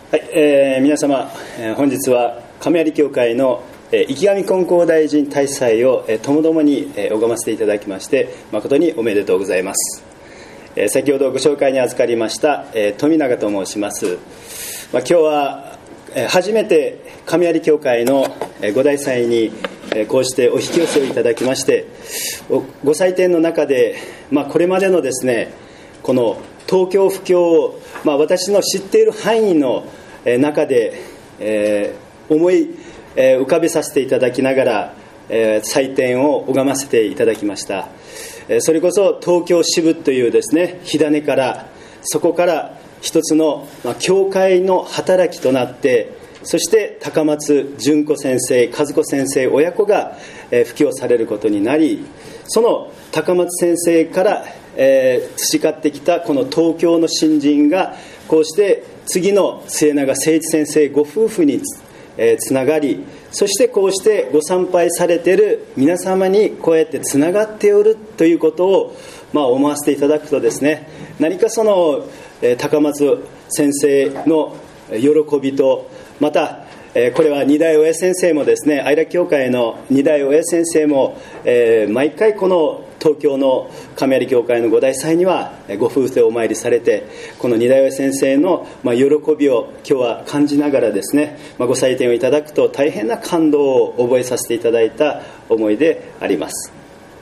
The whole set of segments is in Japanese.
はい、皆様、本日は亀有教会の池上金光大臣大祭をともどもに拝ませていただきまして誠におめでとうございます。先ほどご紹介に預かりました富永と申します。今日は初めて亀有教会のご大祭にこうしてお引き寄せをいただきまして、ご祭典の中で、これまでのですね、この東京布教を、私の知っている範囲の中で、思い浮かべさせていただきながら、祭典を拝ませていただきました。それこそ東京支部というですね、火種から、そこから一つの教会の働きとなって、そして高松純子先生、和子先生親子が布教されることになり、その高松先生から培ってきたこの東京の新人がこうして次の末永誠一先生ご夫婦につながり、そしてこうしてご参拝されている皆様にこうやってつながっておるということを思わせていただくとですね、何かその高松先生の喜びと、またこれは二代親先生もですね、愛楽教会の二代親先生も毎回この東京の亀有教会のご大祭にはご夫婦でお参りされて、この二代親先生の喜びを今日は感じながらですね、ご祭典をいただくと大変な感動を覚えさせていただいた思いであります。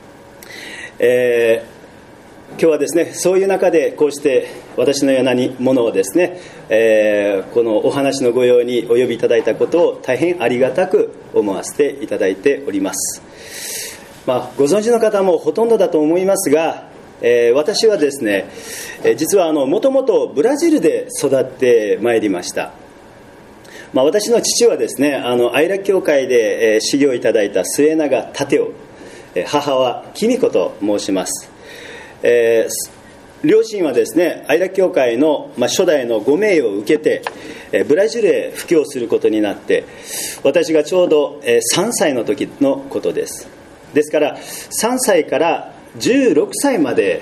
今日はですね、そういう中でこうして私のようなものをですね、このお話のご用にお呼びいただいたことを大変ありがたく思わせていただいております。ご存知の方もほとんどだと思いますが、私はですね、実はもともとブラジルで育ってまいりました。私の父はですね、愛楽教会で修行いただいた末永立夫、母は紀美子と申します。両親はですね、愛楽教会の初代のご名誉を受けてブラジルへ布教することになって、私がちょうど3歳の時のことです。ですから3歳から16歳まで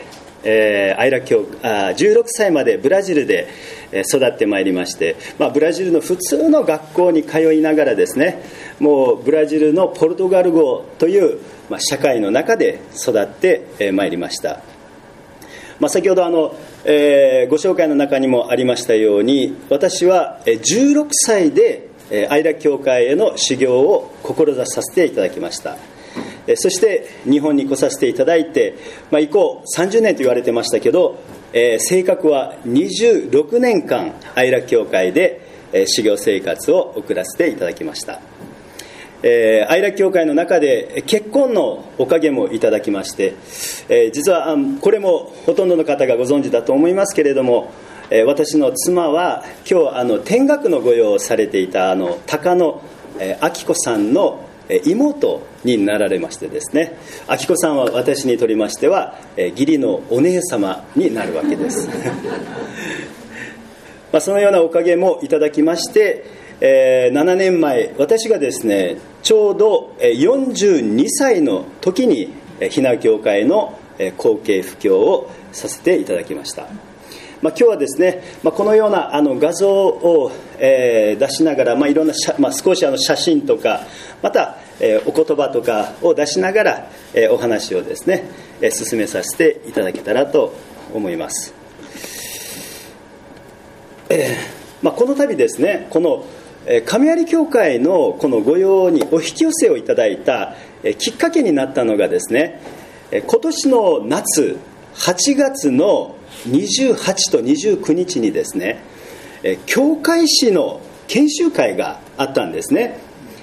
16歳までブラジルで育ってまいりまして、ブラジルの普通の学校に通いながらですね、もうブラジルのポルトガル語という社会の中で育ってまいりました。先ほどご紹介の中にもありましたように、私は16歳で愛楽教会への修行を志させていただきました。そして日本に来させていただいて、以降30年と言われてましたけど、正確は26年間愛楽教会で修行生活を送らせていただきました。愛楽教会の中で結婚のおかげもいただきまして、実はこれもほとんどの方がご存知だと思いますけれども、私の妻は今日天学の御用をされていた高野明子さんの妹になられましてですね、明子さんは私にとりましては義理のお姉様になるわけですそのようなおかげもいただきまして、7年前私がですね、ちょうど42歳の時に雛教会の後継布教をさせていただきました。今日はですね、このような画像を出しながら、いろんな少し写真とか、またお言葉とかを出しながらお話をですね進めさせていただけたらと思います。この度ですね、この亀有教会のこの御用にお引き寄せをいただいたきっかけになったのがですね、今年の夏8月の28と29日にですね、教会史の研修会があったんですね。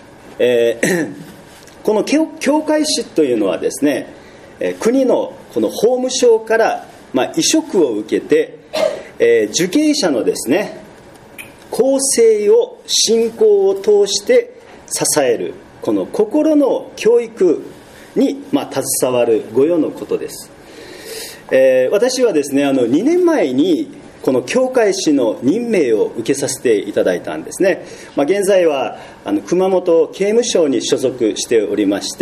この教会史というのはですね、国のこの法務省から委嘱を受けて、受刑者のですね更生を信仰を通して支えるこの心の教育に携わる御用のことです。私はですね2年前にこの教会史の任命を受けさせていただいたんですね。現在は熊本刑務所に所属しておりまして、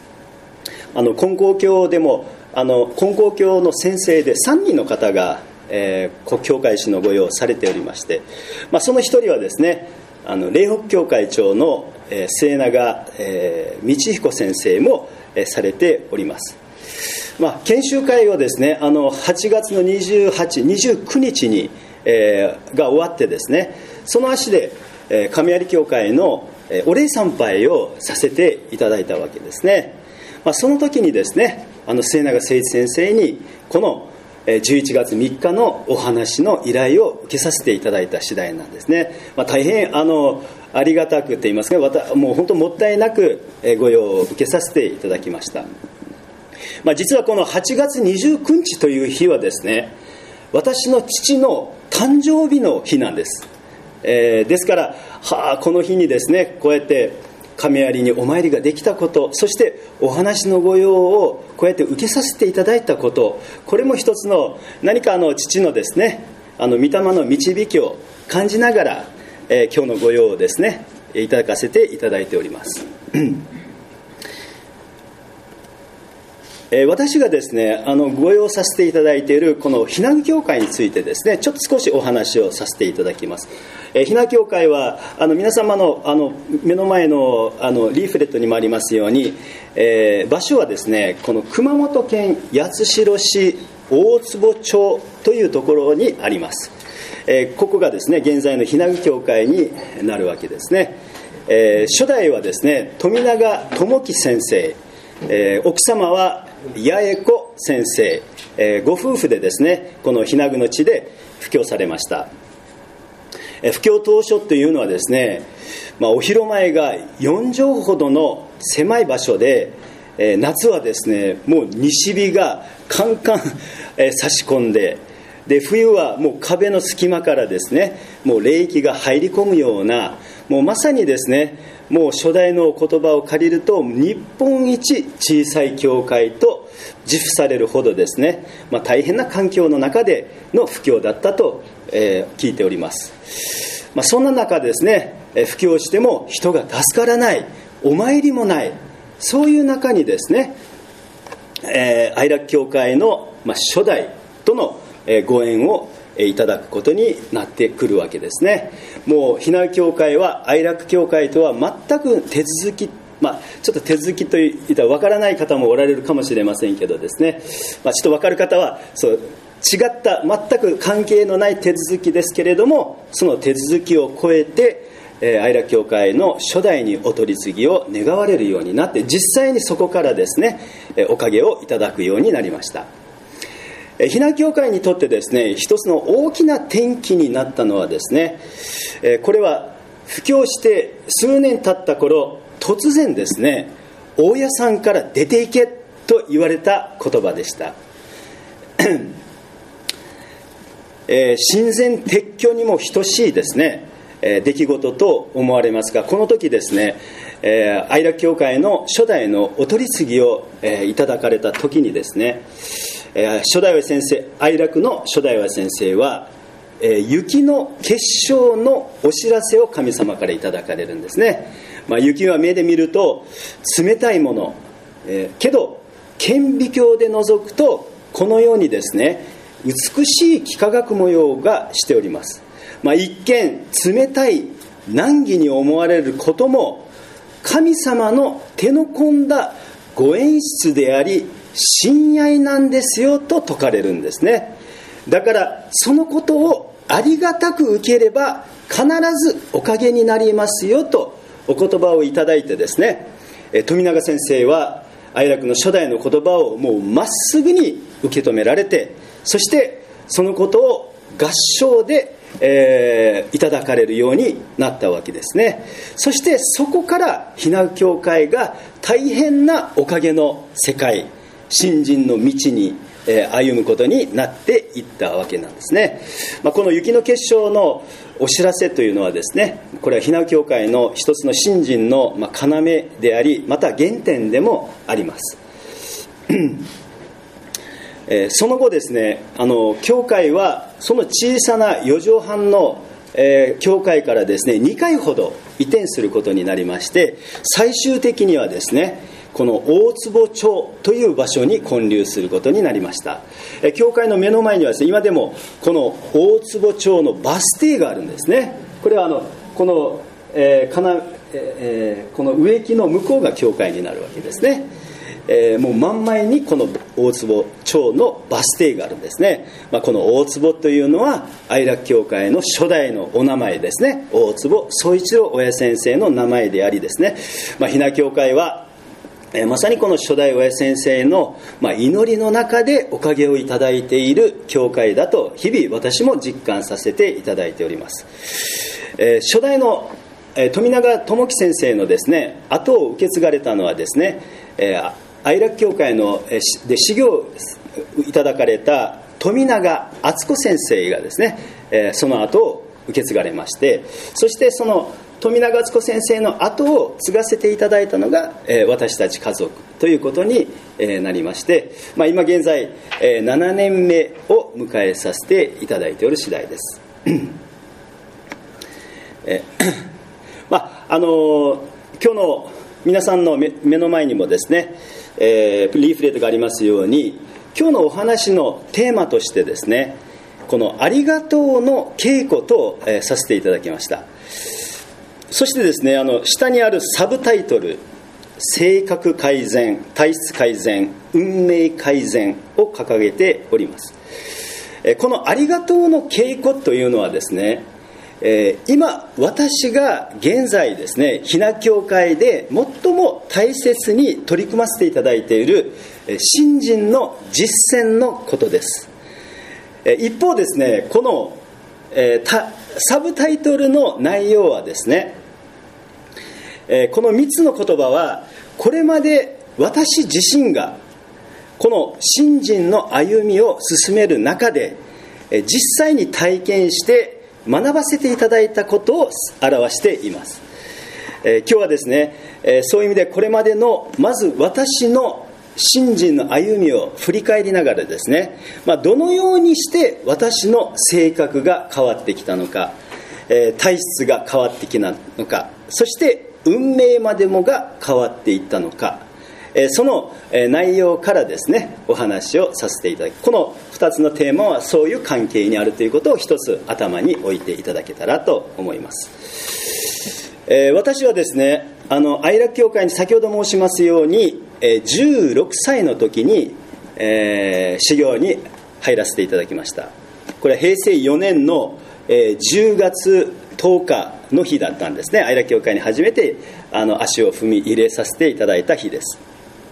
金光教でも金光教の先生で3人の方が教会士の御用をされておりまして、その一人はですね、霊北教会長の末永道彦先生もされております。研修会をですね、8月の28、29日に、が終わってですね、その足で亀有教会のお礼参拝をさせていただいたわけですね。その時にですね、末永誠一先生にこの11月3日のお話の依頼を受けさせていただいた次第なんですね。大変ありがたくと言いますか、もう本当もったいなくご用を受けさせていただきました。実はこの8月29日という日はですね、私の父の誕生日の日なんです。ですから、この日にですね、こうやって亀有にお参りができたこと、そしてお話の御用をこうやって受けさせていただいたこと、これも一つの何か父のですね、御霊の導きを感じながら、今日の御用をですねいただかせていただいております私がですねご用させていただいているこのひなぐ教会についてですね、ちょっと少しお話をさせていただきます。ひな教会は皆様の目の前のリーフレットにもありますように、場所はですね、この熊本県八代市大坪町というところにあります。ここがですね現在のひなぐ教会になるわけですね。初代はですね富永智樹先生、奥様は八重子先生、ご夫婦でですねこのひなぐの地で布教されました。布教当初というのはですね、お広前が4畳ほどの狭い場所で、夏はですねもう西日がカンカン、差し込んで、冬はもう壁の隙間からですねもう冷気が入り込むような、もうまさにですね、もう初代の言葉を借りると日本一小さい教会と自負されるほどですね、大変な環境の中での布教だったと、聞いております。そんな中ですね、布教しても人が助からない、お参りもない、そういう中にですね、愛楽教会の、初代とのご縁をいただくことになってくるわけですね。もうひな教会は愛楽教会とは全く手続き、ちょっと手続きといったら分からない方もおられるかもしれませんけどですね、ちょっと分かる方はそう違った全く関係のない手続きですけれども、その手続きを超えて愛楽教会の初代にお取り次ぎを願われるようになって、実際にそこからですねおかげをいただくようになりました。ひな教会にとってですね一つの大きな転機になったのはですね、これは布教して数年経った頃、突然ですね大家さんから出て行けと言われた言葉でした親善撤去にも等しいですね出来事と思われますが、この時ですね愛楽教会の初代のお取り次ぎをいただかれた時にですね、初代は先生、愛楽の初代は先生は、雪の結晶のお知らせを神様からいただかれるんですね。雪は目で見ると冷たいもの、けど顕微鏡で覗くとこのようにですね美しい幾何学模様がしております。一見冷たい難儀に思われることも神様の手の込んだご演出であり親愛なんですよと説かれるんですね。だからそのことをありがたく受ければ必ずおかげになりますよとお言葉をいただいてですね、富永先生は愛楽の初代の言葉をもうまっすぐに受け止められて、そしてそのことを合唱でいただかれるようになったわけですね。そしてそこからひな教会が大変なおかげの世界、信心の道に歩むことになっていったわけなんですね。この雪の結晶のお知らせというのはですね、これはひな教会の一つの信心の要であり、また原点でもありますその後ですね、教会はその小さな4畳半の教会からですね2回ほど移転することになりまして、最終的にはですねこの大坪町という場所に建立することになりました。教会の目の前にはですね、今でもこの大坪町のバス停があるんですね。これはこの植木の向こうが教会になるわけですね。もう真ん前にこの大坪町のバス停があるんですね。この大坪というのは愛楽教会の初代のお名前ですね。大坪宗一郎親先生の名前でありですね、ひな教会はまさにこの初代親先生の祈りの中でおかげをいただいている教会だと日々私も実感させていただいております。初代の富永智樹先生のですね後を受け継がれたのはですね、愛楽教会で修行をいただかれた富永敦子先生がですね、その後を受け継がれまして、そしてその富永敦子先生の後を継がせていただいたのが私たち家族ということになりまして、今現在7年目を迎えさせていただいておる次第です。今日の皆さんの目の前にもですね、リーフレットがありますように、今日のお話のテーマとしてですね、このありがとうの稽古とさせていただきました。そしてですね、下にあるサブタイトル、性格改善、体質改善、運命改善を掲げております。このありがとうの稽古というのはですね、今私が現在ですね、ひな教会で最も大切に取り組ませていただいている信心の実践のことです。一方ですね、このサブタイトルの内容はですね、この3つの言葉はこれまで私自身がこの信心の歩みを進める中で実際に体験して学ばせていただいたことを表しています。今日はですね、そういう意味でこれまでのまず私の信心の歩みを振り返りながらですね、どのようにして私の性格が変わってきたのか、体質が変わってきたのか、そして運命までもが変わっていったのか、その内容からですねお話をさせていただき、この2つのテーマはそういう関係にあるということを一つ頭に置いていただけたらと思います。私はですね、愛楽教会に先ほど申しますように16歳の時に、修行に入らせていただきました。これは平成4年の、10月10日の日だったんですね。愛楽教会に初めて足を踏み入れさせていただいた日です。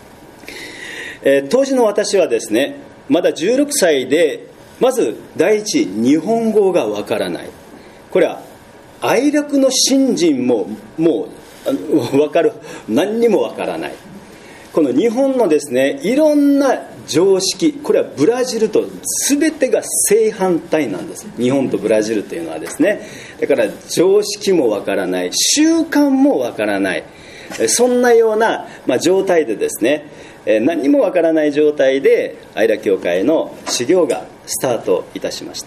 当時の私はですね、まだ16歳で、まず第一日本語がわからない。これは愛楽の信心ももう分かる、何にもわからない。この日本のですね、いろんな常識、これはブラジルと全てが正反対なんです。日本とブラジルというのはですね、だから常識もわからない、習慣もわからない、そんなような、状態でですね、何もわからない状態で愛楽教会の修行がスタートいたしました。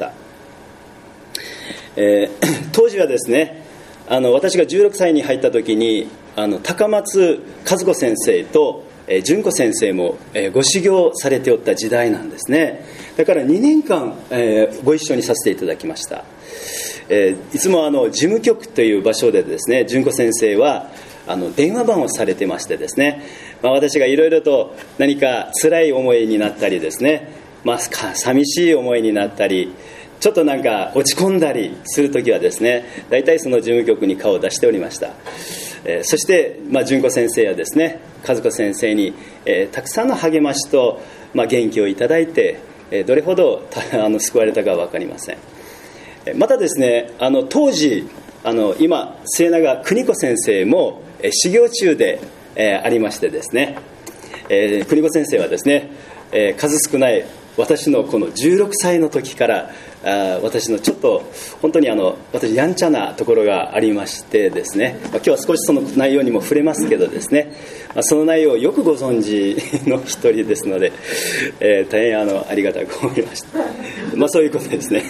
当時はですね、私が16歳に入った時に高松和子先生と純子先生もご修行されておった時代なんですね。だから2年間ご一緒にさせていただきました。いつも事務局という場所でですね、純子先生は電話番をされてましてですね、私がいろいろと何か辛い思いになったりですね、寂しい思いになったり、ちょっとなんか落ち込んだりするときはですね、大体その事務局に顔を出しておりました。そして、純子先生やですね、和子先生に、たくさんの励ましと、元気をいただいて、どれほど救われたかは分かりません。またですね、当時今末永邦子先生も修行中で、ありましてですね、邦子先生はですね、数少ない私のこの16歳の時から私のちょっと本当に私やんちゃなところがありましてですね、今日は少しその内容にも触れますけどですね、その内容をよくご存知の一人ですので、大変ありがたく思いました。そういうことですね。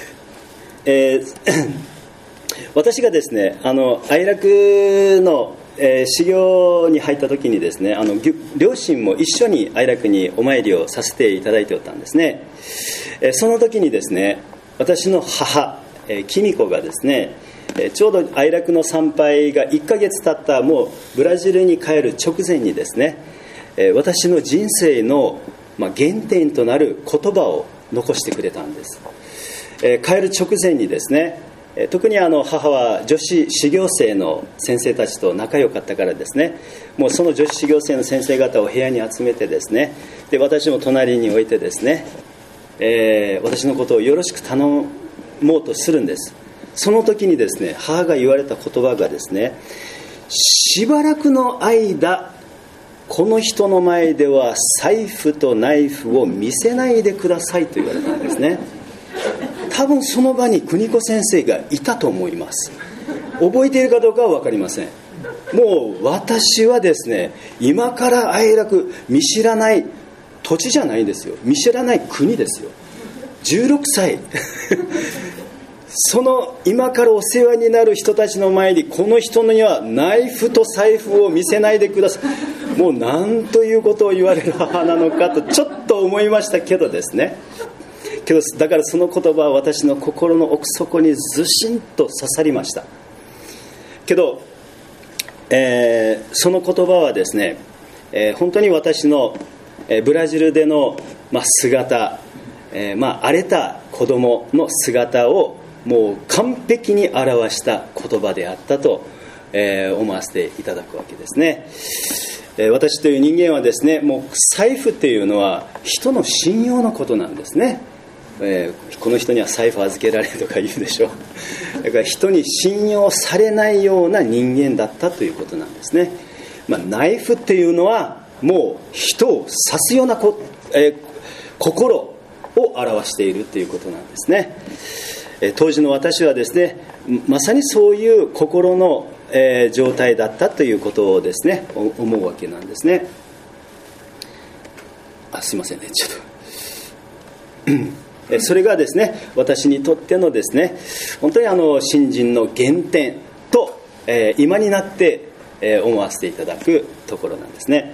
私がですね愛楽の修行に入った時にですね、両親も一緒に愛楽にお参りをさせていただいておったんですね。その時にですね、私の母、紀美子がですね、ちょうど愛楽の参拝が1ヶ月経ったもうブラジルに帰る直前にですね、私の人生の原点となる言葉を残してくれたんです。帰る直前にですね、特に母は女子修行生の先生たちと仲良かったからですね、もうその女子修行生の先生方を部屋に集めてですね、で私も隣に置いてですね、私のことをよろしく頼もうとするんです。その時にですね、母が言われた言葉がですね、しばらくの間この人の前では財布とナイフを見せないでくださいと言われたんですね。多分その場に邦子先生がいたと思います。覚えているかどうかは分かりません。もう私はですね、今から愛楽、見知らない土地じゃないんですよ、見知らない国ですよ。16歳その今からお世話になる人たちの前に、この人にはナイフと財布を見せないでください、もう何ということを言われる母なのかとちょっと思いましたけどですね、だからその言葉は私の心の奥底にずしんと刺さりましたけど、その言葉はですね、本当に私のブラジルでの姿、荒れた子供の姿をもう完璧に表した言葉であったと思わせていただくわけですね。私という人間はですね、もう財布っていうのは人の信用のことなんですね。この人には財布預けられるとか言うでしょ。だから人に信用されないような人間だったということなんですね。ナイフっていうのはもう人を刺すような心を表しているということなんですね。当時の私はですね、まさにそういう心の、状態だったということをですね、思うわけなんですね。すいませんね、ちょっとそれがですね、私にとってのですね、本当に信心の原点と、今になって、思わせていただくところなんですね。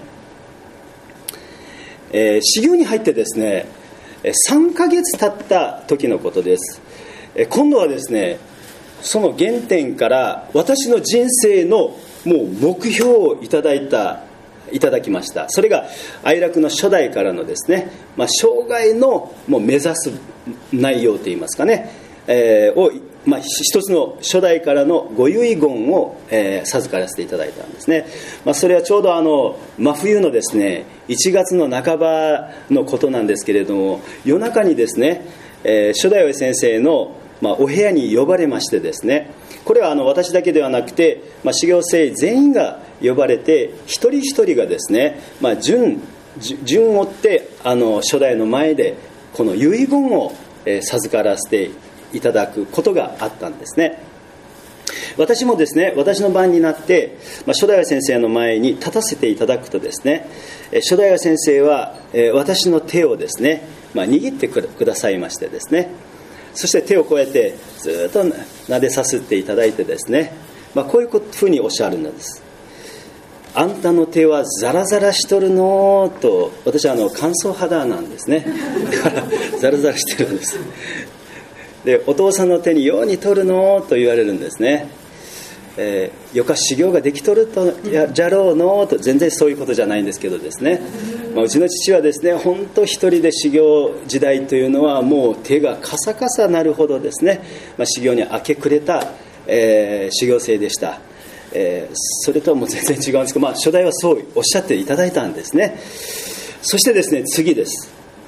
修行に入ってですね、3ヶ月経った時のことです。今度はですね、その原点から私の人生のもう目標をいただきました。それが愛楽の初代からのですね、生涯のもう目指す内容といいますかね、一つの初代からのご遺言を、授からせていただいたんですね。それはちょうど真冬のですね、1月の半ばのことなんですけれども、夜中にですね、初代先生のお部屋に呼ばれましてですね、これは私だけではなくて、修行生全員が呼ばれて、一人一人がですね、順を追って初代の前でこの遺言を授からせていただくことがあったんですね。私もですね、私の番になって初代先生の前に立たせていただくとですね、初代先生は私の手をですね、握ってくださいましてですね、そして手をこうやってずっと撫でさせていただいてですね、こういうふうにおっしゃるんです。あんたの手はザラザラしとるのと。私は乾燥肌なんですね。だからザラザラしてるんです。で、お父さんの手にように取るのと言われるんですね。よか修行ができとるとじゃろうのと。全然そういうことじゃないんですけどですね、うちの父はですね、本当一人で修行時代というのはもう手がカサカサなるほどですね、修行に明け暮れた、修行生でした。それとはもう全然違うんですけど、初代はそうおっしゃっていただいたんですね。そしてですね、次です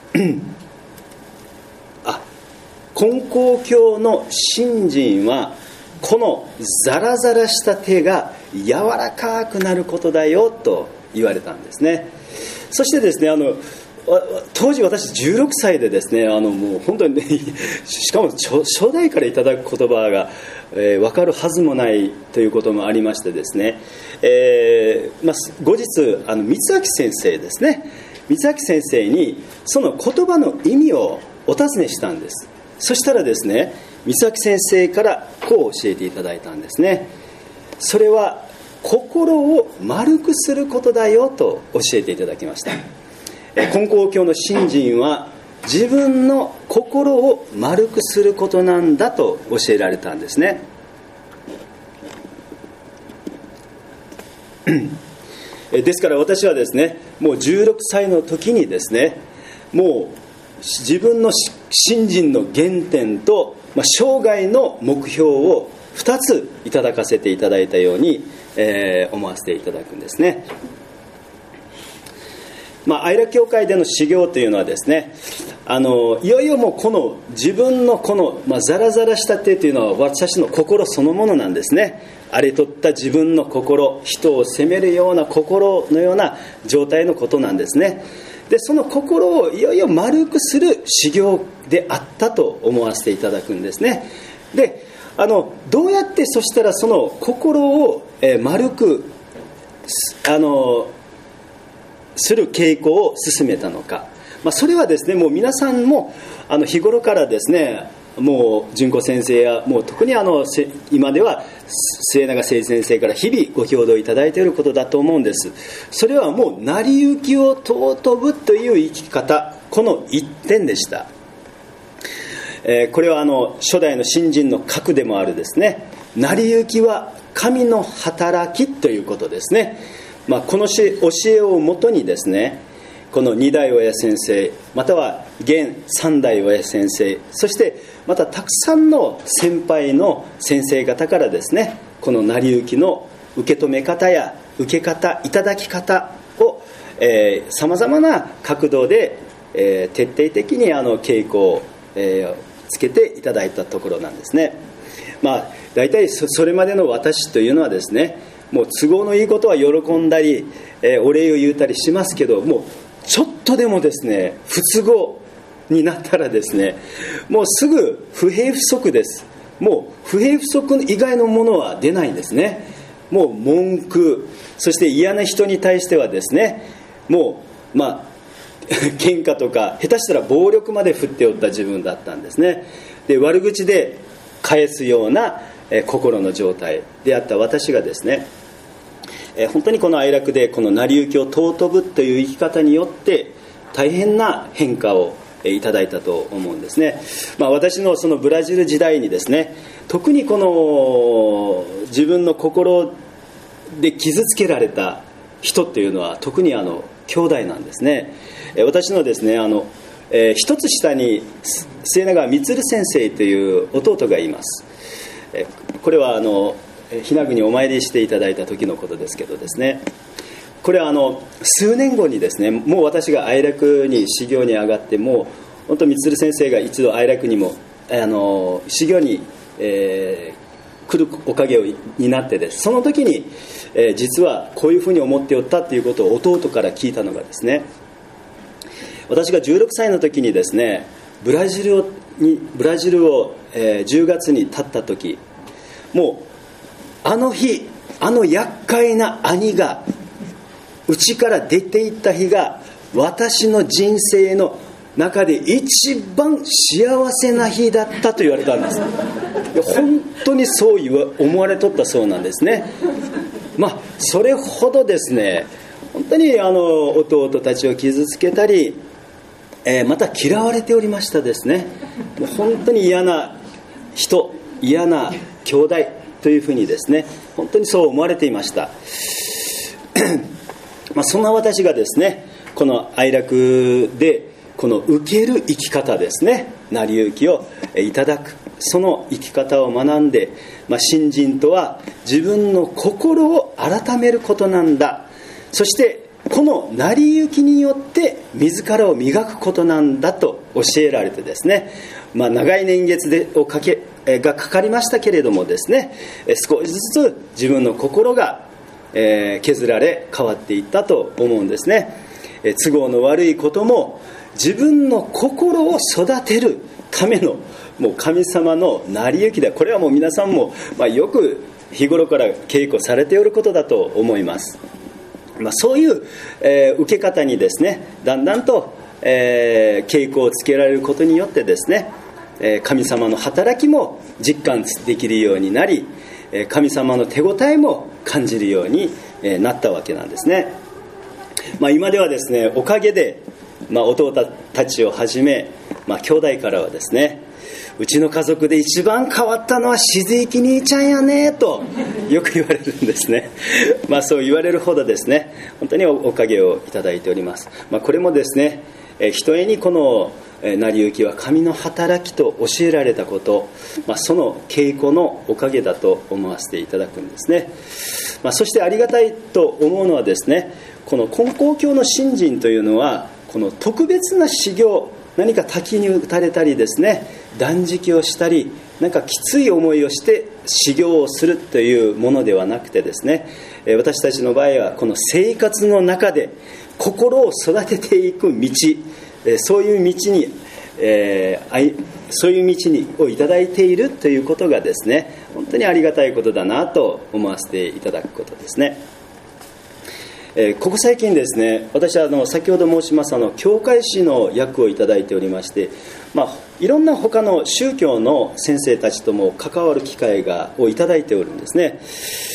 金光教の信心はこのザラザラした手が柔らかくなることだよと言われたんですね。そしてですね、当時私16歳でですね、もう本当にね、しかも初代からいただく言葉が、分かるはずもないということもありましてですね、後日三明先生ですね、三明先生にその言葉の意味をお尋ねしたんです。そしたらですね、三明先生からこう教えていただいたんですね。それは心を丸くすることだよと教えていただきました。金光教の信心は自分の心を丸くすることなんだと教えられたんですね。ですから私はですね、もう16歳の時にですね、もう自分の信心の原点と、生涯の目標を2ついただかせていただいたように、思わせていただくんですね。愛楽教会での修行というのはですね、いよいよもうこの自分のこの、ザラザラした手というのは私の心そのものなんですね。荒れとった自分の心、人を責めるような心のような状態のことなんですね。でその心をいよいよ丸くする修行であったと思わせていただくんですね。でどうやってそしたらその心を丸くする傾向を進めたのか、それはですね、もう皆さんも日頃からですね、もう純子先生やもう特に今では末永誠一先生から日々ご評道いただいていることだと思うんです。それはもう成り行きを尊ぶという生き方、この一点でした。これは初代の信心の核でもあるですね、成り行きは神の働きということですね。この教えをもとにですね、この二代親先生、または現三代親先生、そしてまたたくさんの先輩の先生方からですね、この成り行きの受け止め方や受け方、いただき方をさまざまな角度で、徹底的に稽古を、つけていただいたところなんですね。大体それまでの私というのはですね、もう都合のいいことは喜んだり、お礼を言うたりしますけど、もうちょっとでもですね不都合になったらですね、もうすぐ不平不足です。もう不平不足以外のものは出ないんですね。もう文句、そして嫌な人に対してはですね、もう喧嘩とか下手したら暴力まで振っておった自分だったんですね。で悪口で返すような心の状態であった私がですね、本当にこの愛楽でこの成り行きを尊ぶという生き方によって大変な変化をいただいたと思うんですね。私のそのブラジル時代にですね、特にこの自分の心で傷つけられた人というのは特に兄弟なんですね。私のですね一つ下に末永光先生という弟がいます。これはひな国お参りしていただいた時のことですけどですね、これは数年後にですね、もう私が愛楽に修行に上がって、もう本当光先生が一度愛楽にも修行に、来るおかげになってです、その時に、実はこういうふうに思っておったということを弟から聞いたのがですね、私が16歳の時にですね、ブラジルを、10月に経った時、もうあの日厄介な兄が家から出て行った日が私の人生の中で一番幸せな日だったと言われたんです。本当にそう思われとったそうなんですね。それほどですね、本当に弟たちを傷つけたり、また嫌われておりましたですね。もう本当に嫌な人、嫌な兄弟というふうにですね、本当にそう思われていましたそんな私がですね、この愛楽でこの受ける生き方ですね、成り行きをいただく、その生き方を学んで、信心とは自分の心を改めることなんだ、そしてこの成り行きによって自らを磨くことなんだと教えられてですね、長い年月がかかりましたけれどもですね、少しずつ自分の心が削られ変わっていったと思うんですね。都合の悪いことも自分の心を育てるためのもう神様の成り行きだ。これはもう皆さんもよく日頃から稽古されておることだと思います。そういう、受け方にですね、だんだんと、稽古をつけられることによってですね、神様の働きも実感できるようになり、神様の手応えも感じるようになったわけなんですね。今ではですね、おかげで、弟たちをはじめ、兄弟からはですね、うちの家族で一番変わったのは静行兄ちゃんやねとよく言われるんですね。そう言われるほどですね、本当におかげをいただいております。これもですね、ひとえにこの成り行きは神の働きと教えられたこと、その稽古のおかげだと思わせていただくんですね。そしてありがたいと思うのはですね、この金光教の信心というのは、この特別な修行、何か滝に打たれたりですね、断食をしたり、きつい思いをして修行をするというものではなくてですね、私たちの場合はこの生活の中で心を育てていく道、そういう道に、そういう道にをいただいているということがですね、本当にありがたいことだなと思わせていただくことですね。ここ最近ですね、私は先ほど申しました教会士の役をいただいておりまして、いろんな他の宗教の先生たちとも関わる機会をいただいておるんですね。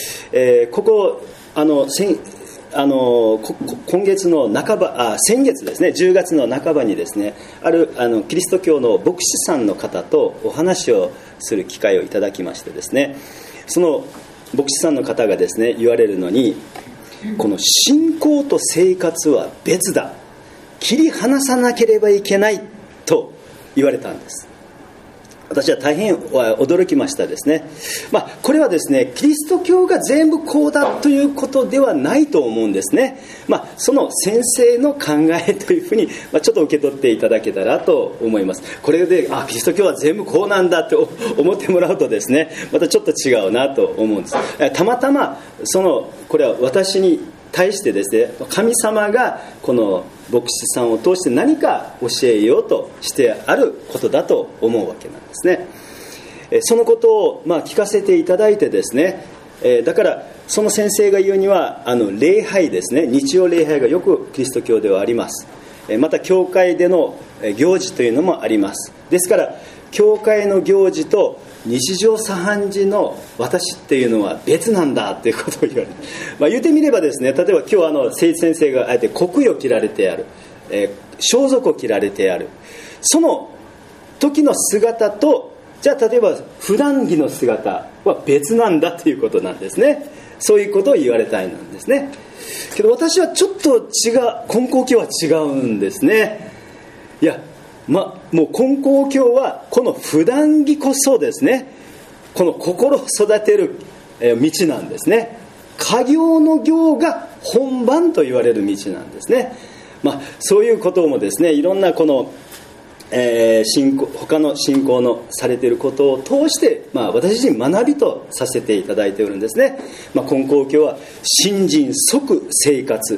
今月の先月ですね、10月の半ばにですね、あるキリスト教の牧師さんの方とお話をする機会をいただきましてですね、その牧師さんの方がですね、言われるのに、この信仰と生活は別だ、切り離さなければいけないと言われたんです。私は大変驚きましたですね。これはですね、キリスト教が全部こうだということではないと思うんですね。その先生の考えというふうに、ちょっと受け取っていただけたらと思います。これでキリスト教は全部こうなんだと思ってもらうとですね、またちょっと違うなと思うんです。たまたまこれは私に対してですね、神様がこの牧師さんを通して何か教えようとしてあることだと思うわけなんですね。そのことを聞かせていただいてですね、だからその先生が言うには、礼拝ですね、日曜礼拝がよくキリスト教ではあります。また教会での行事というのもあります。ですから教会の行事と日常茶飯事の私っていうのは別なんだということを言われる。言ってみればですね、例えば今日誠一先生があえて黒衣を着られてある、装束を着られてある、その時の姿と、じゃあ例えば普段着の姿は別なんだということなんですね。そういうことを言われたいなんですね。けど私はちょっと違う、金光教は違うんですね。いや、もう金光教はこの普段着こそですね、この心を育てる道なんですね。家業の行が本番と言われる道なんですね。そういうこともですね、いろんなこの、他の信仰のされていることを通して、私自身学びとさせていただいているんですね。金光教は信心即生活、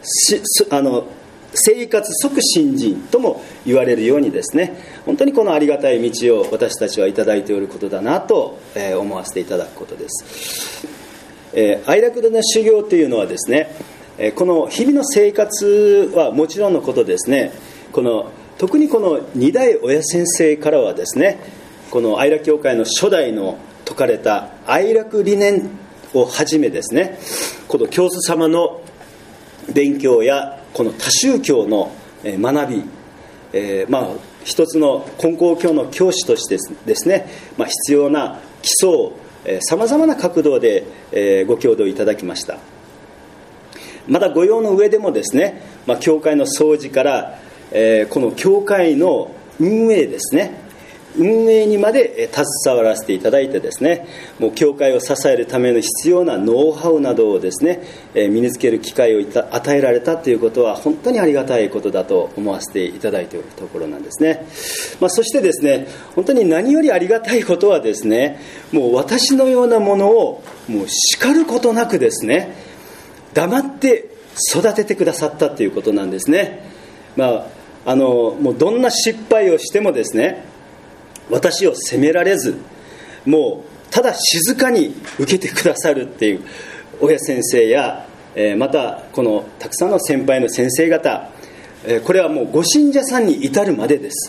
生活即信心とも言われるようにですね、本当にこのありがたい道を私たちはいただいていることだなと思わせていただくことです。愛楽での修行というのはですね、この日々の生活はもちろんのことですね、特にこの二代親先生からはですね、この愛楽教会の初代の説かれた愛楽理念をはじめですね、この教祖様の勉強やこの多宗教の学び、一つの金光教の教師としてですね、必要な基礎をさまざまな角度でご教導いただきました。また御用の上でもですね、教会の掃除から、この教会の運営ですね、運営にまで携わらせていただいてですね、もう教会を支えるための必要なノウハウなどをですね、身につける機会を与えられたということは本当にありがたいことだと思わせていただいているところなんですね。そしてですね、本当に何よりありがたいことはですね、もう私のようなものをもう叱ることなくですね、黙って育ててくださったということなんですね。もうどんな失敗をしてもですね、私を責められず、もうただ静かに受けてくださるっていう親先生や、またこのたくさんの先輩の先生方、これはもうご信者さんに至るまでです。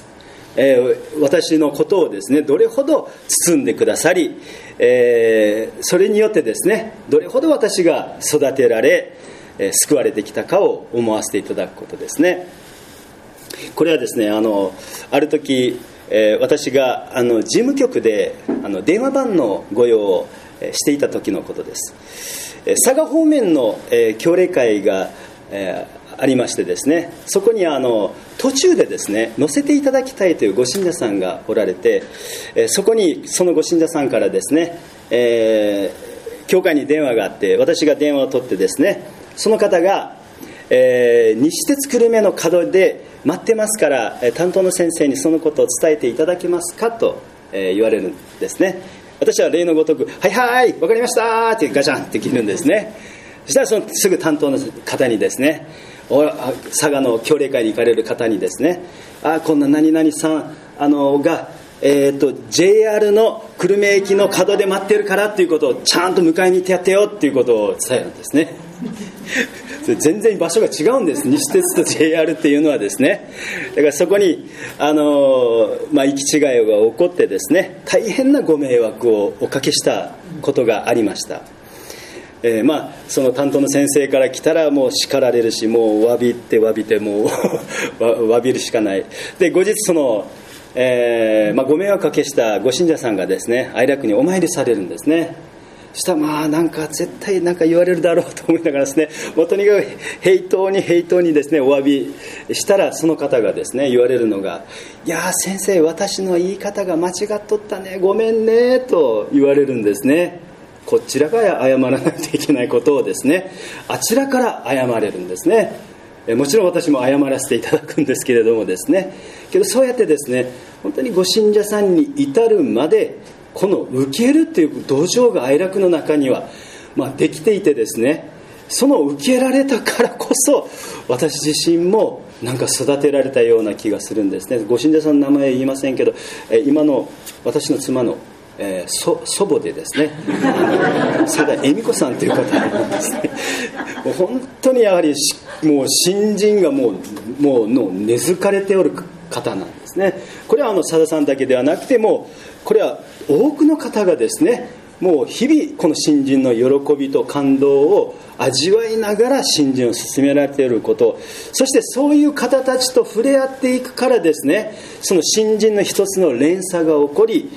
私のことをですねどれほど包んでくださり、それによってですねどれほど私が育てられ、救われてきたかを思わせていただくことですね。これはですねある時、私が事務局で電話番の御用をしていた時のことです。佐賀方面の教例会がありましてですね、そこに途中でですね乗せていただきたいというご信者さんがおられて、そこにそのご信者さんからですね、教会に電話があって、私が電話を取ってですね、その方が、西鉄久留米の角で待ってますから、担当の先生にそのことを伝えていただけますかと、言われるんですね。私は例のごとくはいはい分かりましたってガチャンって切るんですね。そしたらすぐ担当の方にですね、佐賀の教例会に行かれる方にですね、こんな何々さんが、JR の久留米駅の角で待ってるからっていうことをちゃんと迎えに行ってやってよっていうことを伝えるんですね。全然場所が違うんです。西鉄と JR っていうのはですね、だからそこに行き違いが起こってですね、大変なご迷惑をおかけしたことがありました。その担当の先生から来たらもう叱られるし、もう詫びてもう詫びるしかない。で後日その、ご迷惑かけしたご信者さんがですね愛楽にお参りされるんですね。そしたらなんか絶対なんか言われるだろうと思いながらですね、もうとにかく平等にですねお詫びしたら、その方がですね言われるのが、いや先生私の言い方が間違っとったね、ごめんねと言われるんですね。こちらが謝らないといけないことをですねあちらから謝れるんですね。もちろん私も謝らせていただくんですけれどもですね、けどそうやってですね本当にご信者さんに至るまでこの受けるという土壌が愛楽の中には、できていてですね、その受けられたからこそ私自身もなんか育てられたような気がするんですね。ご信者さんの名前言いませんけど、今の私の妻の祖母でですね佐田恵美子さんという方なんですね。もう本当にやはりもう新人がもう根付かれておる方なんですね。これは佐田さんだけではなくても、これは多くの方がですねもう日々この新人の喜びと感動を味わいながら新人を進められていること、そしてそういう方たちと触れ合っていくからですね、その新人の一つの連鎖が起こり、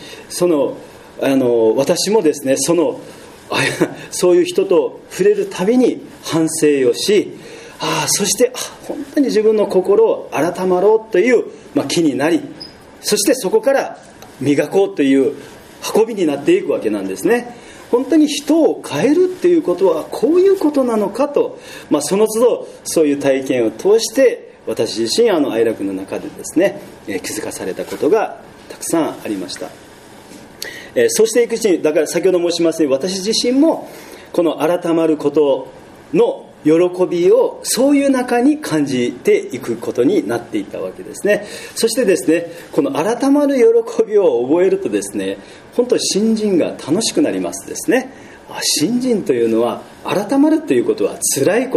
私もですねそういう人と触れるたびに反省をし、そして本当に自分の心を改まろうという、気になり、そしてそこから磨こうという運びになっていくわけなんですね。本当に人を変えるっていうことはこういうことなのかと、その都度そういう体験を通して私自身愛楽の中でですね気づかされたことがたくさんありました。そうしていくうちに、だから先ほど申しますように、私自身もこの改まることの喜びをそういう中に感じていくことになっていったわけですね。そしてですねこの改まる喜びを覚えるとですね、本当に新人が楽しくなりますですね。新人というのは改まるということは辛いこと、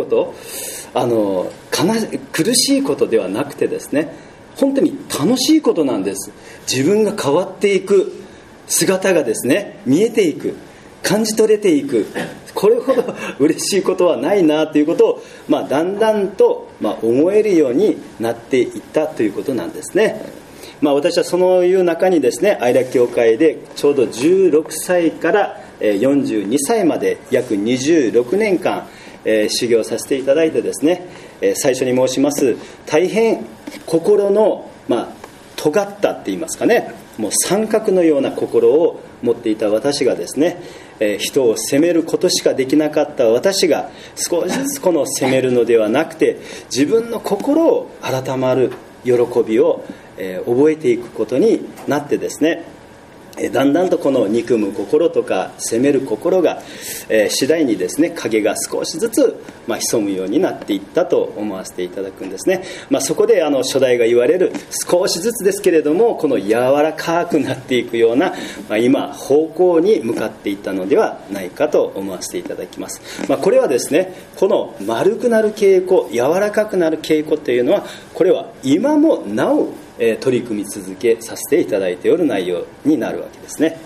苦しいことではなくてですね、本当に楽しいことなんです。自分が変わっていく姿がですね見えていく、感じ取れていく、これほど嬉しいことはないなということを、だんだんと思えるようになっていったということなんですね。私はそういう中にですね愛楽教会でちょうど16歳から42歳まで約26年間修行させていただいてですね、最初に申します大変心の尖ったって言いますかね、もう三角のような心を持っていた私がですね、人を責めることしかできなかった私が少しずつこの責めるのではなくて、自分の心を改まる喜びを覚えていくことになってですね、だんだんとこの憎む心とか責める心が、次第にですね影が少しずつ、潜むようになっていったと思わせていただくんですね。そこで初代が言われる少しずつですけれどもこの柔らかくなっていくような、今方向に向かっていったのではないかと思わせていただきます。これはですねこの丸くなる傾向、柔らかくなる傾向というのはこれは今もなお取り組み続けさせていただいておる内容になるわけですね。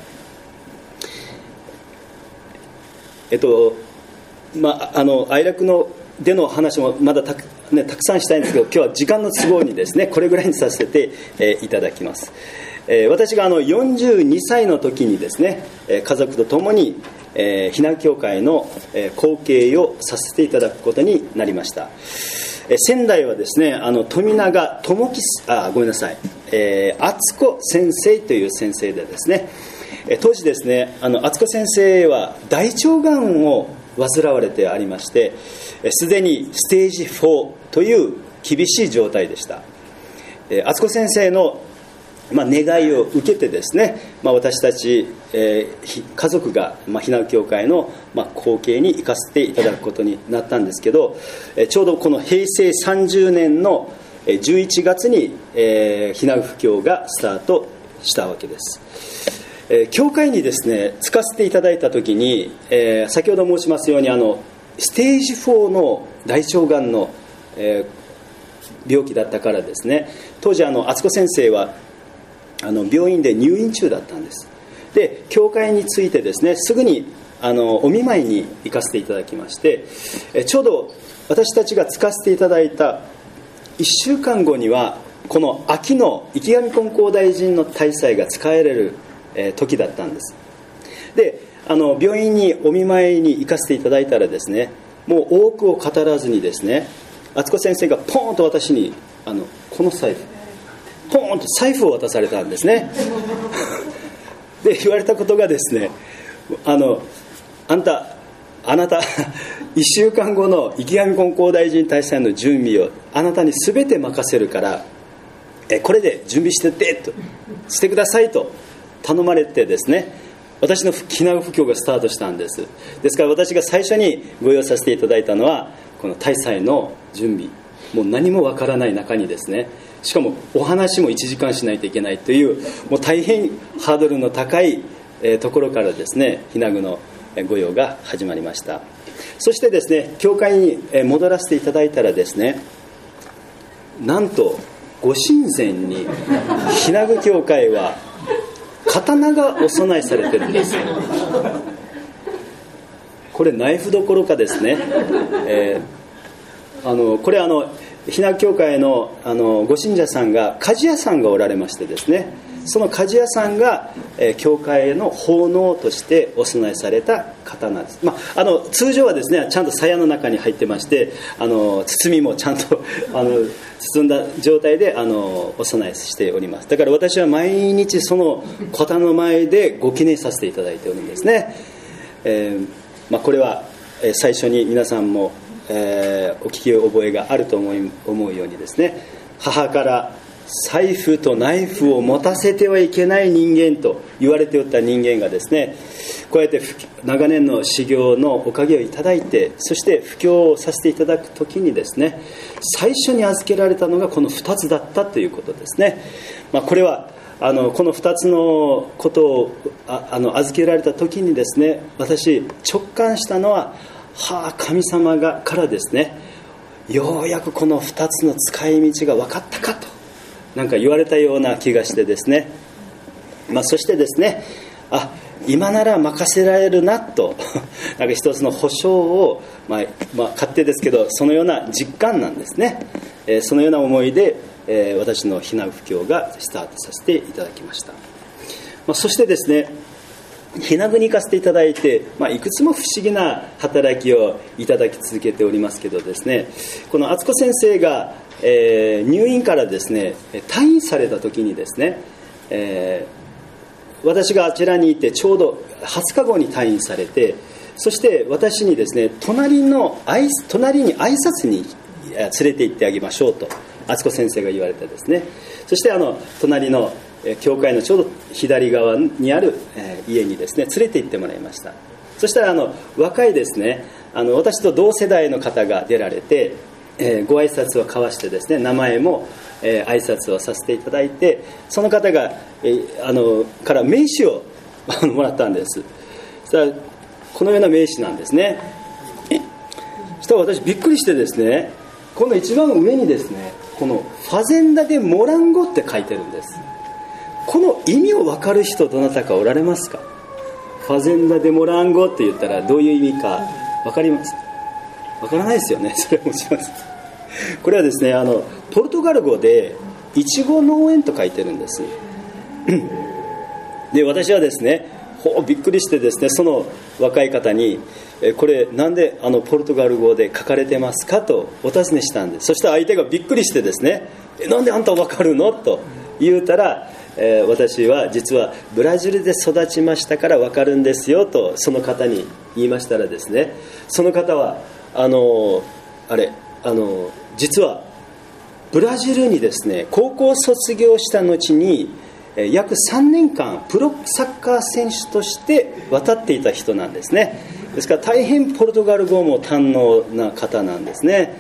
愛楽のでの話もまだたくさんしたいんですけど、今日は時間の都合にですね、これぐらいにさせて、いただきます。私が42歳の時にですね、家族と共に、避難教会の後継をさせていただくことになりました。仙台はですね、富永智樹敦子先生という先生でですね、当時ですね、敦子先生は大腸がんを患われてありまして、すでにステージ4という厳しい状態でした。敦子先生の願いを受けてですね、私たち、家族が、避難教会の、後継に行かせていただくことになったんですけど、ちょうどこの平成30年の11月に、避難布教がスタートしたわけです。教会にですね、着かせていただいた時に、先ほど申しますようにステージ4の大腸がんの、病気だったからですね、当時敦子先生は病院で入院中だったんです。で、教会についてですね、すぐにお見舞いに行かせていただきまして、ちょうど私たちが着かせていただいた1週間後には、この秋の池上金光大臣の大祭が使えられる時だったんです。で、病院にお見舞いに行かせていただいたらですね、もう多くを語らずにですね、敦子先生がポーンと私にこの財布、ポーンと財布を渡されたんですね。で、言われたことがですね、あなた1週間後の池上金光大臣大祭の準備をあなたに全て任せるから、これで準備してくださいと頼まれてですね、私の避難布教がスタートしたんです。ですから私が最初にご用意させていただいたのは、この大祭の準備、もう何もわからない中にですね、しかもお話も1時間しないといけないという、もう大変ハードルの高いところからですね、避難具のご用が始まりました。そしてですね、教会に戻らせていただいたらですね、なんとご神前に避難具教会は刀がお供えされてるんです。これナイフどころかですね、これ避難教会のご信者さんが鍛冶屋さんがおられましてですね、その鍛冶屋さんが、教会への奉納としてお供えされた刀です。通常はですね、ちゃんと鞘の中に入ってまして、包みもちゃんと包んだ状態でお供えしております。だから私は毎日その刀の前でご記念させていただいておるんですね。これは最初に皆さんもお聞き覚えがあると思うようにですね、母から財布とナイフを持たせてはいけない人間と言われておった人間がですね、こうやって長年の修行のおかげをいただいて、そして布教をさせていただくときにですね、最初に預けられたのがこの2つだったということですね。これはこの2つのことを預けられたときにですね、私直感したのは、神様からですね、ようやくこの2つの使い道が分かったかとなんか言われたような気がしてですね、そしてですね、今なら任せられるなとなんか一つの保証を、勝手ですけどそのような実感なんですね。そのような思いで、私の避難布教がスタートさせていただきました。そしてですね、避難具に行かせていただいて、いくつも不思議な働きをいただき続けておりますけどですね、この敦子先生が、入院からですね退院された時にですね、私があちらにいてちょうど20日後に退院されて、そして私にですね、隣に挨拶に連れて行ってあげましょうと敦子先生が言われてですね、そして隣の教会のちょうど左側にある家にですね連れて行ってもらいました。そしたら若いですね、私と同世代の方が出られて、ご挨拶を交わしてですね、名前も挨拶をさせていただいて、その方がから名刺をもらったんです。そしたらこのような名刺なんですね。そしたら私びっくりしてですね、この一番上にですね、 このファゼンダ・デ・モランゴって書いてるんです。この意味を分かる人どなたかおられますか？ファゼンダ・デ・モランゴって言ったらどういう意味か分かりますか？分からないですよね。それはもちろんです。これはですね、ポルトガル語でいちご農園と書いてるんです。で、私はですね、びっくりしてですね、その若い方にこれなんでポルトガル語で書かれてますかとお尋ねしたんです。そしたら相手がびっくりしてですね、なんであんた分かるのと言うたら、私は実はブラジルで育ちましたから分かるんですよとその方に言いましたらですね、その方は実はブラジルにですね、高校卒業した後に約3年間プロサッカー選手として渡っていた人なんですね。ですから大変ポルトガル語も堪能な方なんですね。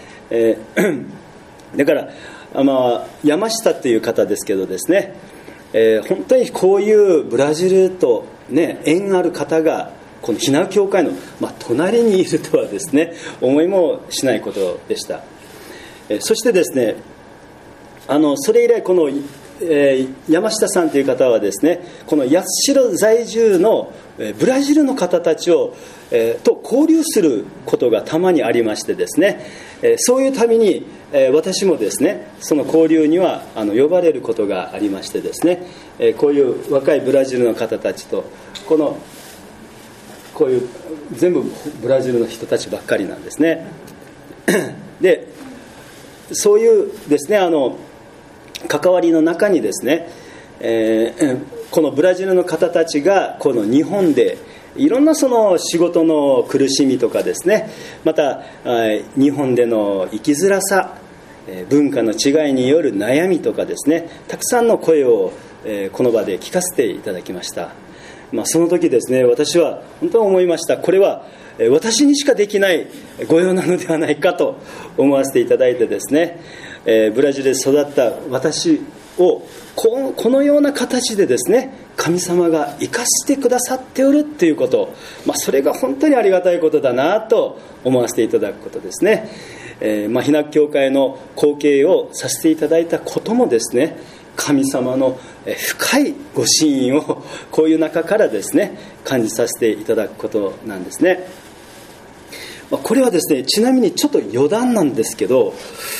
だから山下という方ですけどですね、本当にこういうブラジルと、ね、縁ある方がこの避難教会の、隣にいるとはですね、思いもしないことでした。そしてですね、それ以来この山下さんという方はですね、この八代在住のブラジルの方たちと交流することがたまにありましてですね、そういうために私もですね、その交流には呼ばれることがありましてですね、こういう若いブラジルの方たちとこういう全部ブラジルの人たちばっかりなんですね。で、そういうですね、関わりの中にですね、このブラジルの方たちがこの日本でいろんなその仕事の苦しみとかですね、また日本での生きづらさ、文化の違いによる悩みとかですね、たくさんの声をこの場で聞かせていただきました。その時ですね、私は本当に思いました。これは私にしかできない御用なのではないかと思わせていただいてですね、ブラジルで育った私をこのような形でですね、神様が生かしてくださっておるということ、それが本当にありがたいことだなと思わせていただくことですね。避難教会の後継をさせていただいたこともですね、神様の深いご真意をこういう中からですね、感じさせていただくことなんですね。これはですね、ちなみにちょっと余談なんですけど、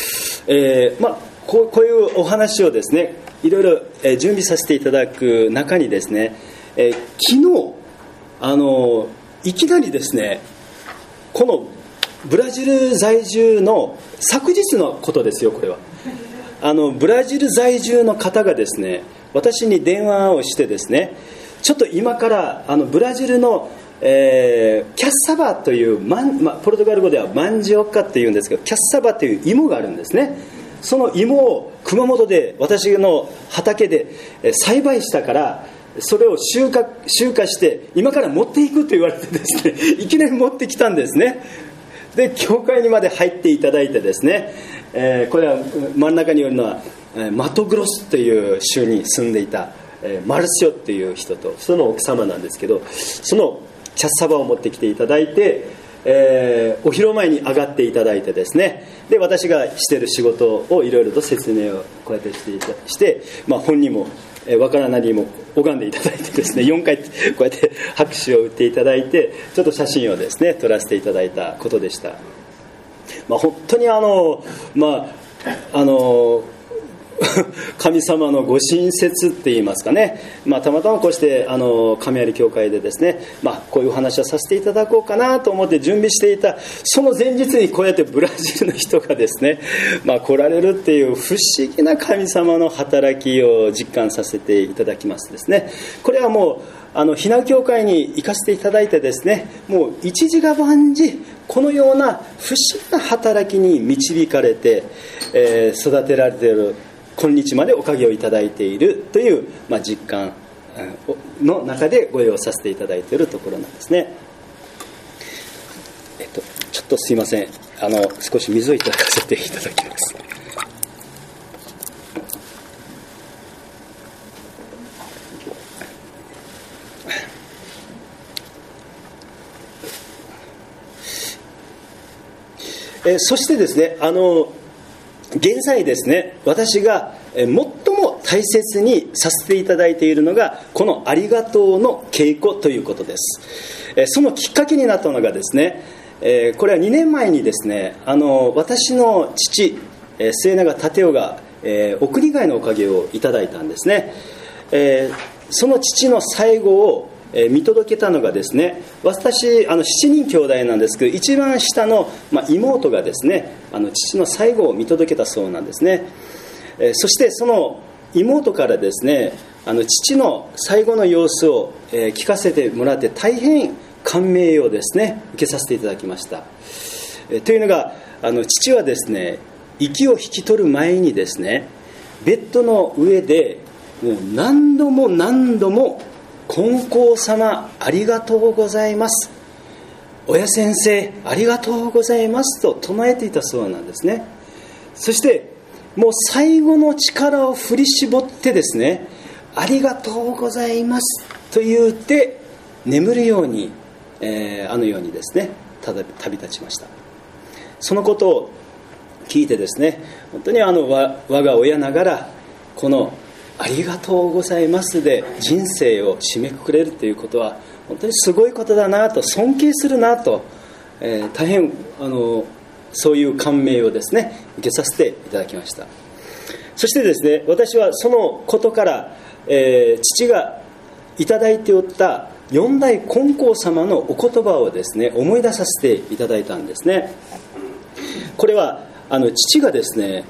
こういうお話をですね、いろいろ準備させていただく中にですね、昨日いきなりですね、このブラジル在住の昨日のことですよ。これはブラジル在住の方がですね、私に電話をしてですね、ちょっと今からブラジルのキャッサバというポルトガル語ではマンジオッカっていうんですけど、キャッサバという芋があるんですね。その芋を熊本で私の畑で栽培したから、それを収穫して今から持っていくと言われてですね、いきなり持ってきたんですね。で、教会にまで入っていただいてですね、これは真ん中にいるのはマトグロスという州に住んでいたマルシオっていう人とその奥様なんですけど、そのキャッサバを持ってきていただいて、お披露前に上がっていただいてですね、で、私がしている仕事をいろいろと説明をこうやってして、本人もわからないにも拝んでいただいてですね、4回こうやって拍手を打っていただいて、ちょっと写真をですね撮らせていただいたことでした。本当に神様のご親切って言いますかね、たまたまこうして神有教会でですね、こういうお話をさせていただこうかなと思って準備していたその前日にこうやってブラジルの人がですね、来られるっていう不思議な神様の働きを実感させていただきますですね。これはもう避難教会に行かせていただいてですね、もう一時が万事このような不思議な働きに導かれて、育てられている今日までおかげをいただいているという、実感の中でご用意させていただいているところなんですね。ちょっとすいません、少し水をいただかせていただきます。そしてですね、 現在ですね、私が最も大切にさせていただいているのがこのありがとうの稽古ということです。そのきっかけになったのがですね、これは2年前にですね、私の父、末永立夫が、お国替えのおかげをいただいたんですね。その父の最後を見届けたのがですね、私7人兄弟なんですけど、一番下の、妹がですね、父の最後を見届けたそうなんですね。そしてその妹からですね、父の最後の様子を、聞かせてもらって、大変感銘をですね受けさせていただきました。というのが、父はですね、息を引き取る前にですね、ベッドの上でもう何度も何度も金光様ありがとうございます、親先生ありがとうございますと唱えていたそうなんですね。そしてもう最後の力を振り絞ってですね、ありがとうございますと言って眠るように、あのようにですね旅立ちました。そのことを聞いてですね、本当に我が親ながらこのありがとうございますで人生を締めくくれるということは本当にすごいことだなと、尊敬するなと、大変そういう感銘をですね受けさせていただきました。そしてですね、私はそのことから、父がいただいておった四代金光様のお言葉をですね思い出させていただいたんですね。これは父がですね、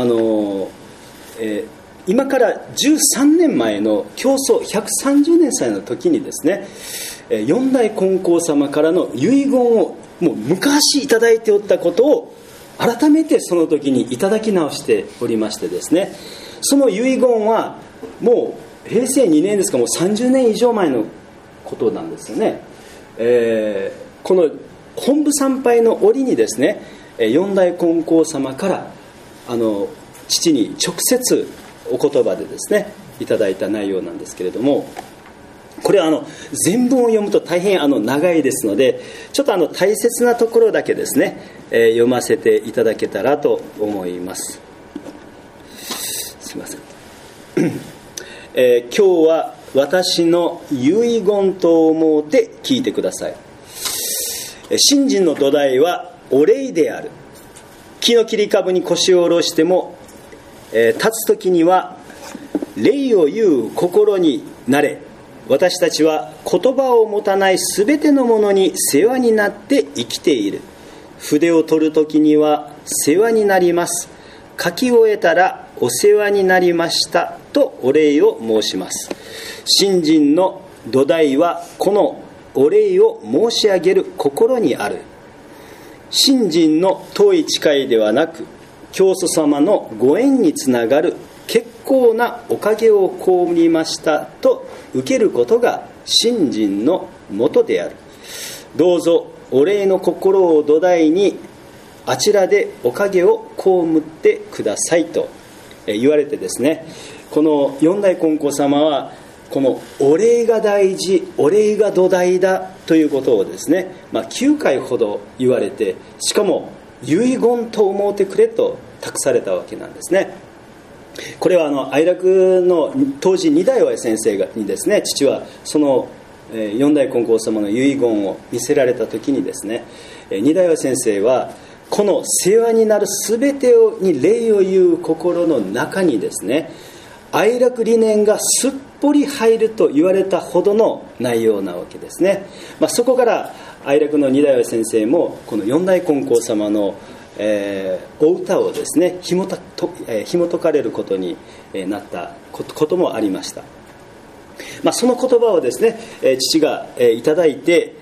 今から13年前の教祖130年祭の時にですね、四代金光様からの遺言をもう昔いただいておったことを改めてその時にいただき直しておりましてですね、その遺言はもう平成2年ですから、もう30年以上前のことなんですよね。この本部参拝の折にですね、四代金光様から父に直接お言葉でですねいただいた内容なんですけれども、これは全文を読むと大変長いですので、ちょっと大切なところだけですね、読ませていただけたらと思います。すいません、今日は私の遺言と思うて聞いてください。信心の土台はお礼である。木の切り株に腰を下ろしても、立つ時には礼を言う心になれ。私たちは言葉を持たないすべてのものに世話になって生きている。筆を取る時には世話になります。書き終えたらお世話になりましたとお礼を申します。信心の土台はこのお礼を申し上げる心にある。信心の遠い誓いではなく、教祖様のご縁につながる結構なおかげを被りましたと受けることが信心のもとである。どうぞお礼の心を土台にあちらでおかげを被ってくださいと言われてですね、この四代金光様はこのお礼が大事、お礼が土台だということをですね、9回ほど言われて、しかも遺言と思うてくれと託されたわけなんですね。これは愛楽の当時二代親先生にですね、父はその四代金光様の遺言を見せられた時にですね、二代親先生はこの世話になる全てに礼を言う心の中にですね、愛楽理念がすっぽり入ると言われたほどの内容なわけですね。そこから愛楽の二代親先生もこの四代金光様のお歌をですね紐解かれることになったこともありました。その言葉をですね、父がいただいて、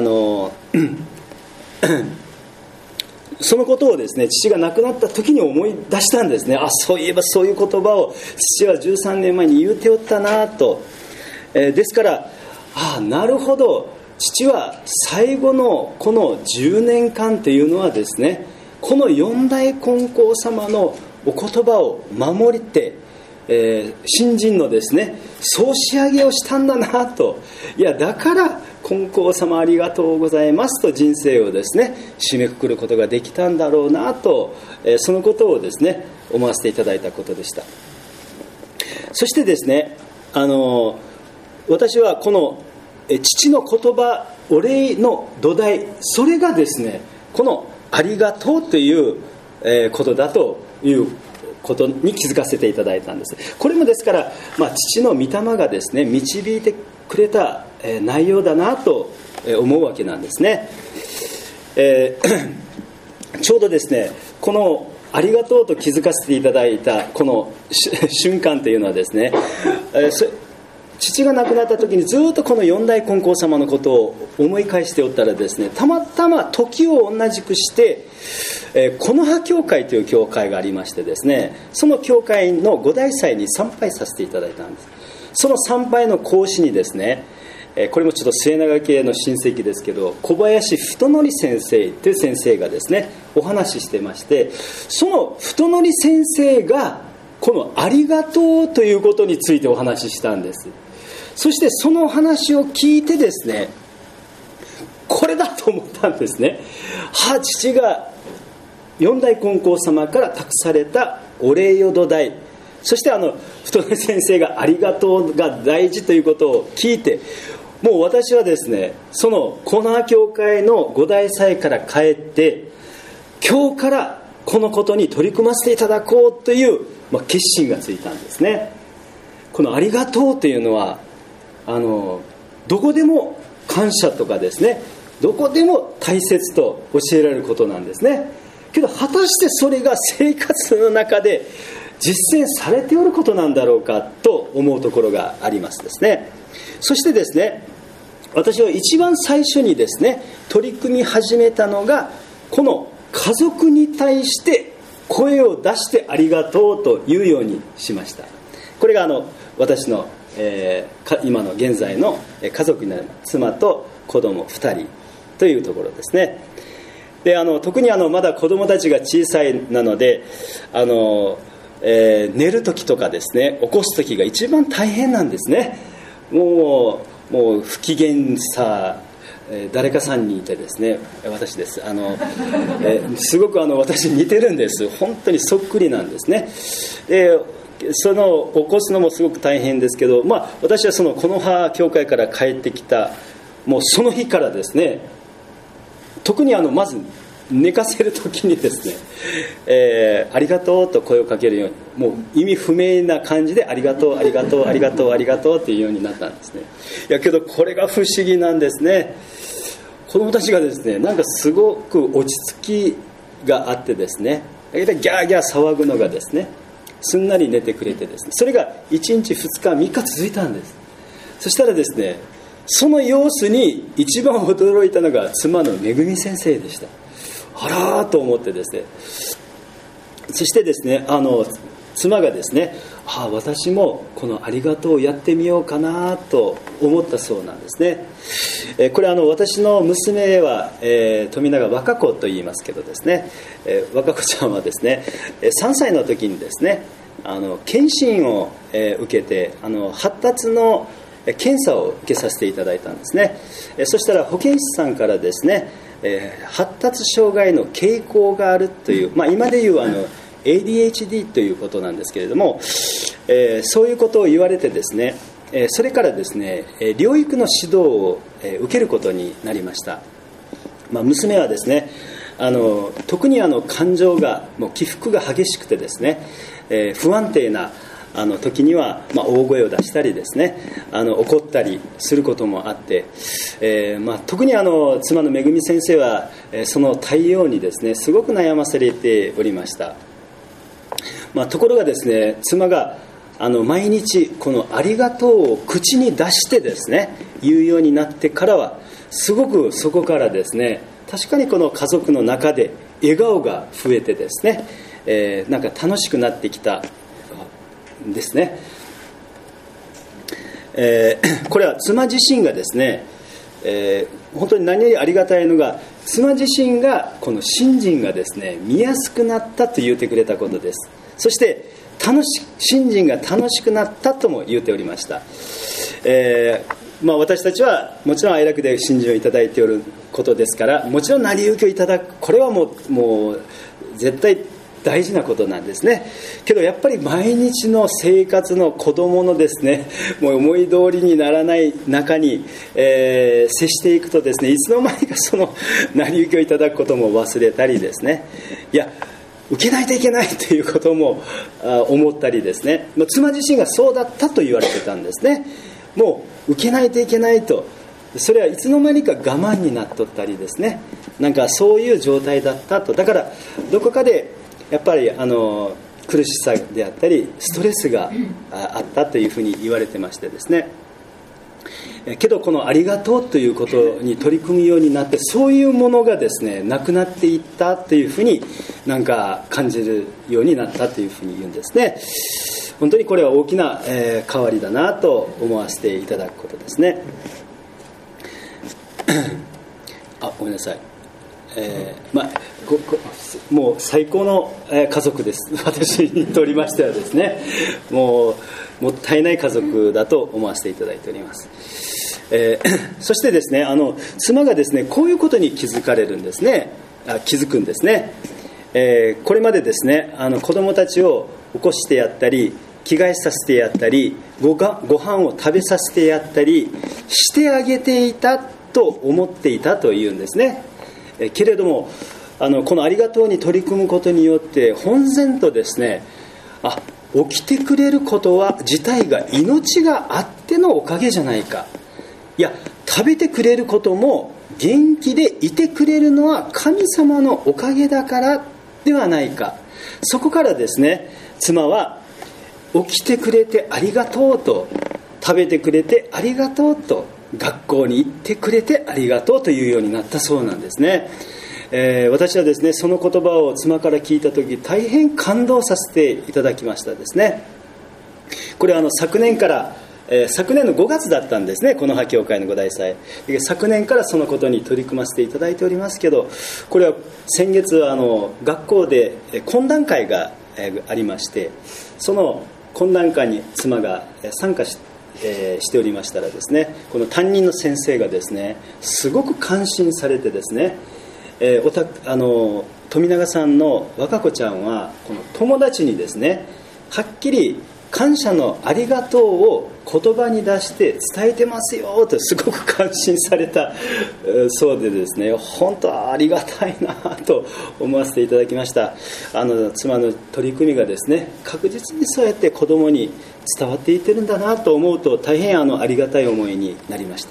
そのことをですね、父が亡くなった時に思い出したんですね。そういえばそういう言葉を父は13年前に言うておったなと。ですからなるほど、父は最後のこの10年間というのはですね、この四代金光様のお言葉を守りて、信心のですね総仕上げをしたんだなと。だから金光様ありがとうございますと人生をですね締めくくることができたんだろうなと、そのことをですね思わせていただいたことでした。そしてですね、私はこの父の言葉、お礼の土台、それがですねこのありがとうということだということに気づかせていただいたんです。これもですから、父の御霊がですね導いてくれた内容だなと思うわけなんですね。ちょうどですねこのありがとうと気づかせていただいたこの瞬間というのはですね、父が亡くなった時にずっとこの四代金光様のことを思い返しておったらですね、たまたま時を同じくして木の葉教会という教会がありましてですね、その教会の五大祭に参拝させていただいたんです。その参拝の講師にですね、これもちょっと末永系の親戚ですけど、小林太則先生という先生がですねお話ししてまして、その太則先生がこのありがとうということについてお話ししたんです。そしてその話を聞いてですね、これだと思ったんですね。父が四代金光様から託されたお礼よ土台、そして太則先生がありがとうが大事ということを聞いて、もう私はですねそのコナー教会の五大祭から帰って今日からこのことに取り組ませていただこうという、決心がついたんですね。このありがとうというのはどこでも感謝とかですね、どこでも大切と教えられることなんですね。けど果たしてそれが生活の中で実践されておることなんだろうかと思うところがありますですね。そしてですね、私は一番最初にですね取り組み始めたのがこの家族に対して声を出してありがとうというようにしました。これが私の、今の現在の家族になる妻と子供2人というところですね。で特にまだ子供たちが小さいなので寝る時とかですね起こす時が一番大変なんですね。もう不機嫌さ、誰か3人いてですね、私です。すごく私似てるんです。本当にそっくりなんですね。その起こすのもすごく大変ですけど、私はその木の葉教会から帰ってきたもうその日からですね、特にまず寝かせる時にですね、ありがとうと声をかけるように、もう意味不明な感じでありがとうありがとうありがとうありがとうっていうようになったんですね。いやけどこれが不思議なんですね。子供たちがですねなんかすごく落ち着きがあってですね、ギャーギャー騒ぐのがですねすんなり寝てくれてですね、それが1日2日3日続いたんです。そしたらですね、その様子に一番驚いたのが妻のめぐみ先生でした。あらーと思ってですね、そしてですね妻がですね、私もこのありがとうをやってみようかなと思ったそうなんですね。これ私の娘は、富永和歌子と言いますけどですね、和歌子ちゃんはですね3歳の時にですね検診を、受けて発達の検査を受けさせていただいたんですね。そしたら保健師さんからですね、発達障害の傾向があるという、今でいうADHD ということなんですけれども、そういうことを言われてですね、それからですね療育の指導を、受けることになりました。娘はですね特に感情がもう起伏が激しくてですね、不安定な時には、大声を出したりですね怒ったりすることもあって、特に妻のめぐみ先生は、その対応にですねすごく悩まされておりました。ところがですね妻が毎日このありがとうを口に出してですね言うようになってからはすごくそこからですね確かにこの家族の中で笑顔が増えてですね、なんか楽しくなってきたんですね。これは妻自身がですね、本当に何よりありがたいのが妻自身がこの信心がですね見やすくなったと言ってくれたことです。そして信心が楽しくなったとも言っておりました。 私たちはもちろん愛楽で信心をいただいておることですから、もちろん成り行きをいただく、これはもう絶対大事なことなんですね。けどやっぱり毎日の生活の子供のですね、もう思い通りにならない中に、接していくとですね、いつの間にかその成り行きをいただくことも忘れたりですね、いや受けないといけないということも思ったりですね、妻自身がそうだったと言われてたんですね。もう受けないといけないと、それはいつの間にか我慢になっとったりですね、なんかそういう状態だったと。だからどこかでやっぱり苦しさであったりストレスがあったというふうに言われてましてですね、けどこのありがとうということに取り組むようになって、そういうものがですねなくなっていったというふうになんか感じるようになったというふうに言うんですね。本当にこれは大きな変わりだなと思わせていただくことですね。ごめんなさい。もう最高の家族です。私にとりましてはですね、もったいない家族だと思わせていただいております。そしてですね、妻がですねこういうことに気づくんですね。これまでですね子供たちを起こしてやったり着替えさせてやったりご飯を食べさせてやったりしてあげていたと思っていたというんですね。けれどもこのありがとうに取り組むことによって本然とですね、起きてくれることは自体が命があってのおかげじゃないか、いや食べてくれることも元気でいてくれるのは神様のおかげだからではないか。そこからですね妻は起きてくれてありがとうと、食べてくれてありがとうと、学校に行ってくれてありがとうというようになったそうなんですね。私はですねその言葉を妻から聞いた時大変感動させていただきましたですね。これは昨年の5月だったんですね、この葉教会のご大祭。昨年からそのことに取り組ませていただいておりますけど、これは先月学校で懇談会がありまして、その懇談会に妻が参加しておりましたらですね、この担任の先生がですねすごく感心されてですね、富永さんの若子ちゃんはこの友達にですねはっきり感謝のありがとうを言葉に出して伝えてますよとすごく感心されたそうでですね、本当はありがたいなと思わせていただきました。妻の取り組みがですね確実にそうやって子供に伝わっていってるんだなと思うと大変ありがたい思いになりました。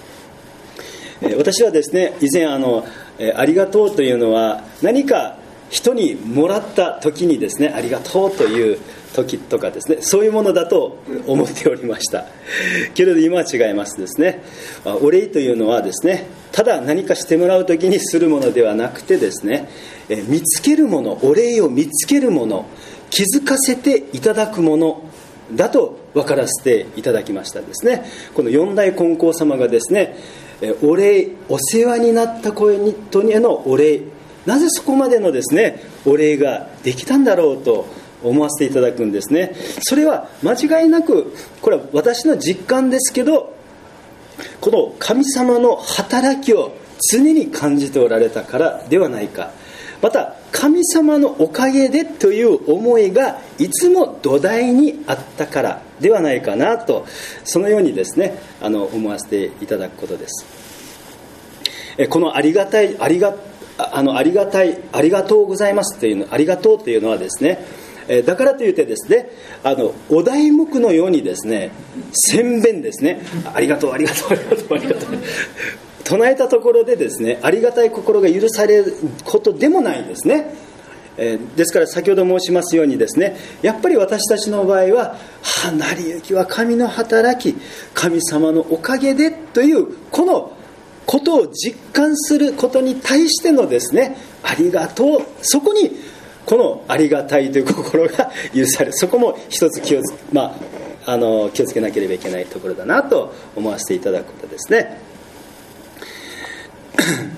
私はですね以前ありがとうというのは何か人にもらった時にですねありがとうという時とかですね、そういうものだと思っておりましたけれど今は違いますですね。お礼というのはですねただ何かしてもらう時にするものではなくてですね、見つけるもの、お礼を見つけるもの、気づかせていただくものだと分からせていただきましたですね。この四代金光様がですねお礼、お世話になった人へのお礼、なぜそこまでのですねお礼ができたんだろうと思わせていただくんですね。それは間違いなくこれは私の実感ですけど、この神様の働きを常に感じておられたからではないか、また神様のおかげでという思いがいつも土台にあったからではないかなと、そのようにですね思わせていただくことです。このありがとうございますというの、ありがとうというのはですね、だからといってですねお題目のようにですね宣弁ですね、ありがとうありがとうありがとうありがとう唱えたところでですねありがたい心が許されることでもないですね。ですから先ほど申しますようにですね、やっぱり私たちの場合は成り行きは神の働き、神様のおかげでというこのことを実感することに対してのですねありがとう、そこにこのありがたいという心が許される、そこも一つ気をつけなければいけないところだなと思わせていただくことですね。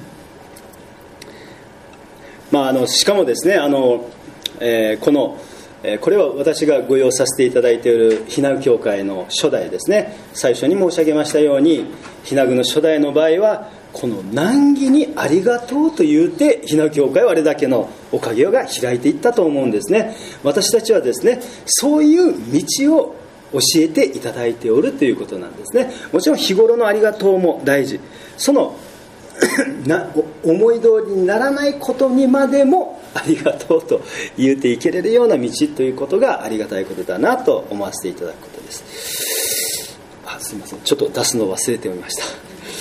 しかもですねこのこれは私がご用させていただいているひなぐ教会の初代ですね。最初に申し上げましたように、ひなぐの初代の場合はこの難儀にありがとうと言うて、ひなぐ教会はあれだけのおかげが開いていったと思うんですね。私たちはですね、そういう道を教えていただいておるということなんですね。もちろん日頃のありがとうも大事、その思い通りにならないことにまでもありがとうと言っていけれるような道ということがありがたいことだなと思わせていただくことです。すいません、ちょっと出すのを忘れておりました。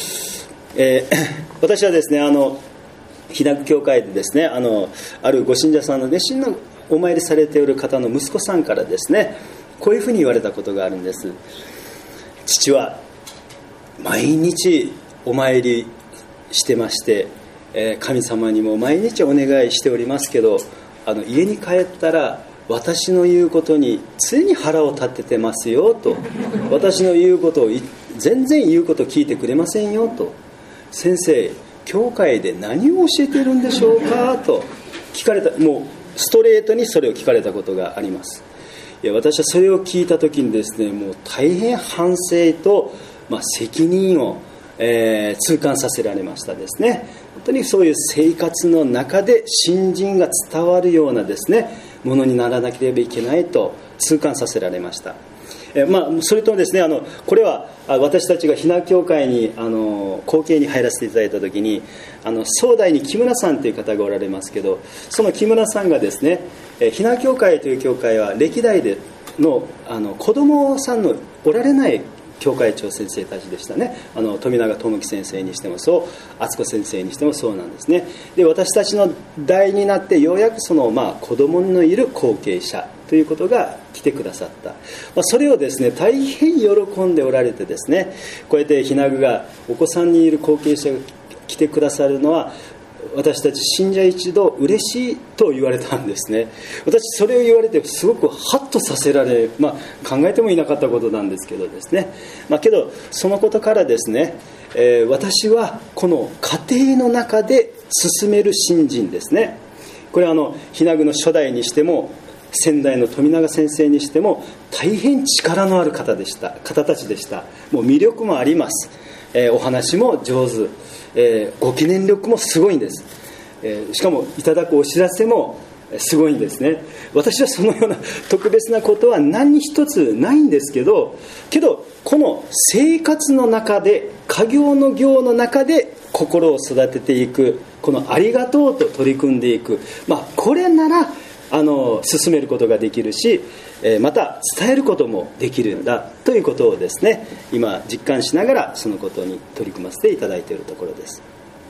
私はですね、ひなぐ教会でですね、あるご信者さんの熱心なお参りされている方の息子さんからですね、こういうふうに言われたことがあるんです。父は毎日お参りしてまして、神様にも毎日お願いしておりますけど、家に帰ったら私の言うことに常に腹を立ててますよと、私の言うことを全然言うことを聞いてくれませんよと、先生教会で何を教えてるんでしょうかと聞かれた。もうストレートにそれを聞かれたことがあります。私はそれを聞いた時にですね、もう大変反省と、責任を痛感させられましたですね。本当にそういう生活の中で信心が伝わるようなですねものにならなければいけないと痛感させられました。それとですね、これは私たちがひな教会に後継に入らせていただいた時に、総代に木村さんという方がおられますけど、その木村さんがですね、ひな教会という教会は歴代での子供さんのおられない教会長先生たちでしたね。富永智樹先生にしてもそう、敦子先生にしてもそうなんですね。で、私たちの代になってようやくその、子供のいる後継者ということが来てくださった。それをですね、大変喜んでおられてですね、こうやってひなぐがお子さんにいる後継者が来てくださるのは、私たち信者一同嬉しいと言われたんですね。私それを言われてすごくハッとさせられ、考えてもいなかったことなんですけどですね、けどそのことからですね、私はこの家庭の中で進める信心ですね。これはひなぐの初代にしても先代の富永先生にしても大変力のある方たちでした。もう魅力もあります。お話も上手、ご記念力もすごいんです。しかもいただくお知らせもすごいんですね。私はそのような特別なことは何一つないんですけど、この生活の中で、家業の行の中で心を育てていく、このありがとうと取り組んでいく、これなら進めることができるし、また伝えることもできるんだということをですね、今実感しながらそのことに取り組ませていただいているところです。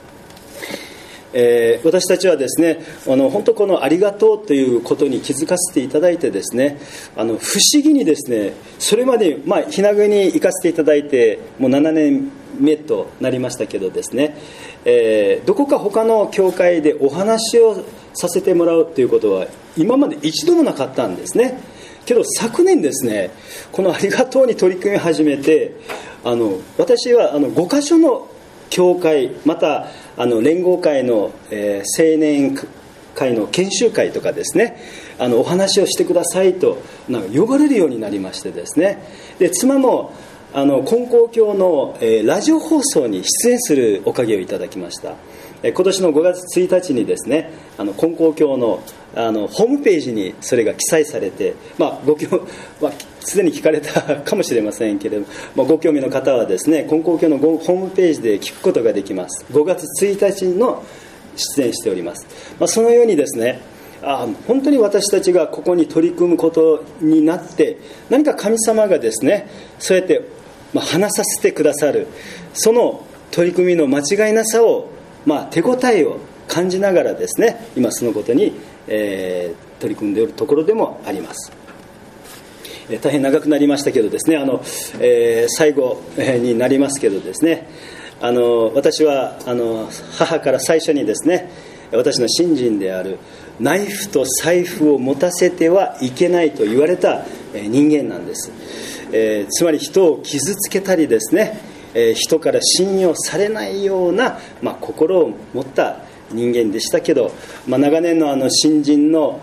私たちはですね、本当このありがとうということに気づかせていただいてですね、不思議にですね、それまでひなぐに行かせていただいてもう7年目となりましたけどですね、どこか他の教会でお話をさせてもらうということは今まで一度もなかったんですね。けど昨年ですね、このありがとうに取り組み始めて、私は5カ所の教会、また連合会の、青年会の研修会とかですね、お話をしてくださいと呼ばれるようになりましてですね、で妻も金光教の、ラジオ放送に出演するおかげをいただきました。今年の5月1日にですね、金光教のホームページにそれが記載されて、ご興すでに聞かれたかもしれませんけれども、ご興味の方はですね、金光教のホームページで聞くことができます。5月1日の出演しております。そのようにですね、本当に私たちがここに取り組むことになって、何か神様がですね、そうやって話させてくださる、その取り組みの間違いなさを、手応えを感じながらですね、今そのことに、取り組んでいるところでもあります。大変長くなりましたけどですね、最後になりますけどですね、私は母から最初にですね、私の信心であるナイフと財布を持たせてはいけないと言われた人間なんです。つまり人を傷つけたりですね、人から信用されないような、心を持った人間でしたけど、長年の信心の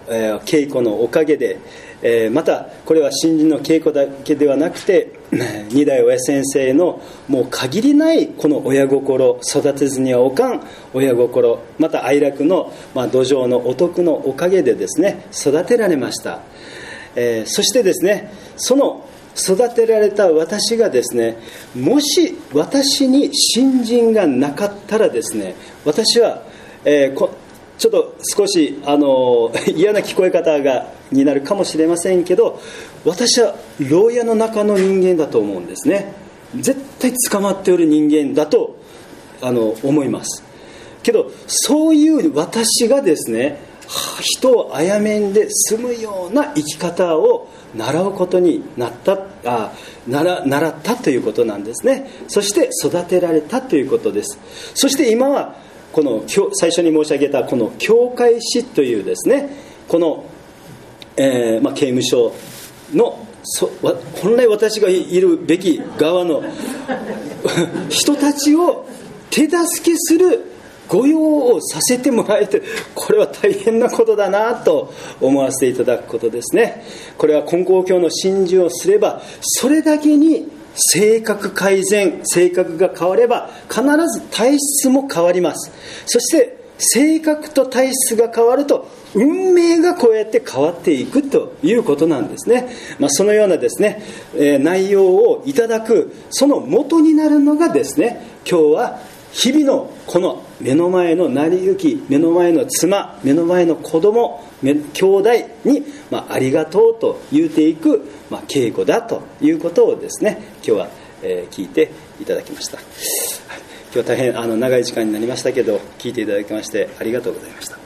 稽古のおかげで、またこれは新人の稽古だけではなくて、二代親先生のもう限りないこの親心、育てずにはおかん親心、また愛楽の、土壌のお徳のおかげでですね、育てられました。そしてですね、その育てられた私がですね、もし私に信心がなかったらですね、私は、ちょっと少し嫌な聞こえ方になるかもしれませんけど、私は牢屋の中の人間だと思うんですね。絶対捕まっておる人間だと思いますけど、そういう私がですね、人を殺めんで済むような生き方を習うことに習ったということなんですね。そして育てられたということです。そして今はこの最初に申し上げたこの教会史というですね、この、刑務所の本来私がいるべき側の人たちを手助けする御用をさせてもらえて、これは大変なことだなと思わせていただくことですね。これは金光教の信心をすれば、それだけに性格改善、性格が変われば必ず体質も変わります。そして性格と体質が変わると運命がこうやって変わっていくということなんですね。そのようなですね、内容をいただくその元になるのがですね、今日は日々のこの目の前の成り行き、目の前の妻、目の前の子供、兄弟に、ありがとうと言うていく、稽古だということをですね、今日は、聞いていただきました。今日は大変長い時間になりましたけど、聞いていただきましてありがとうございました。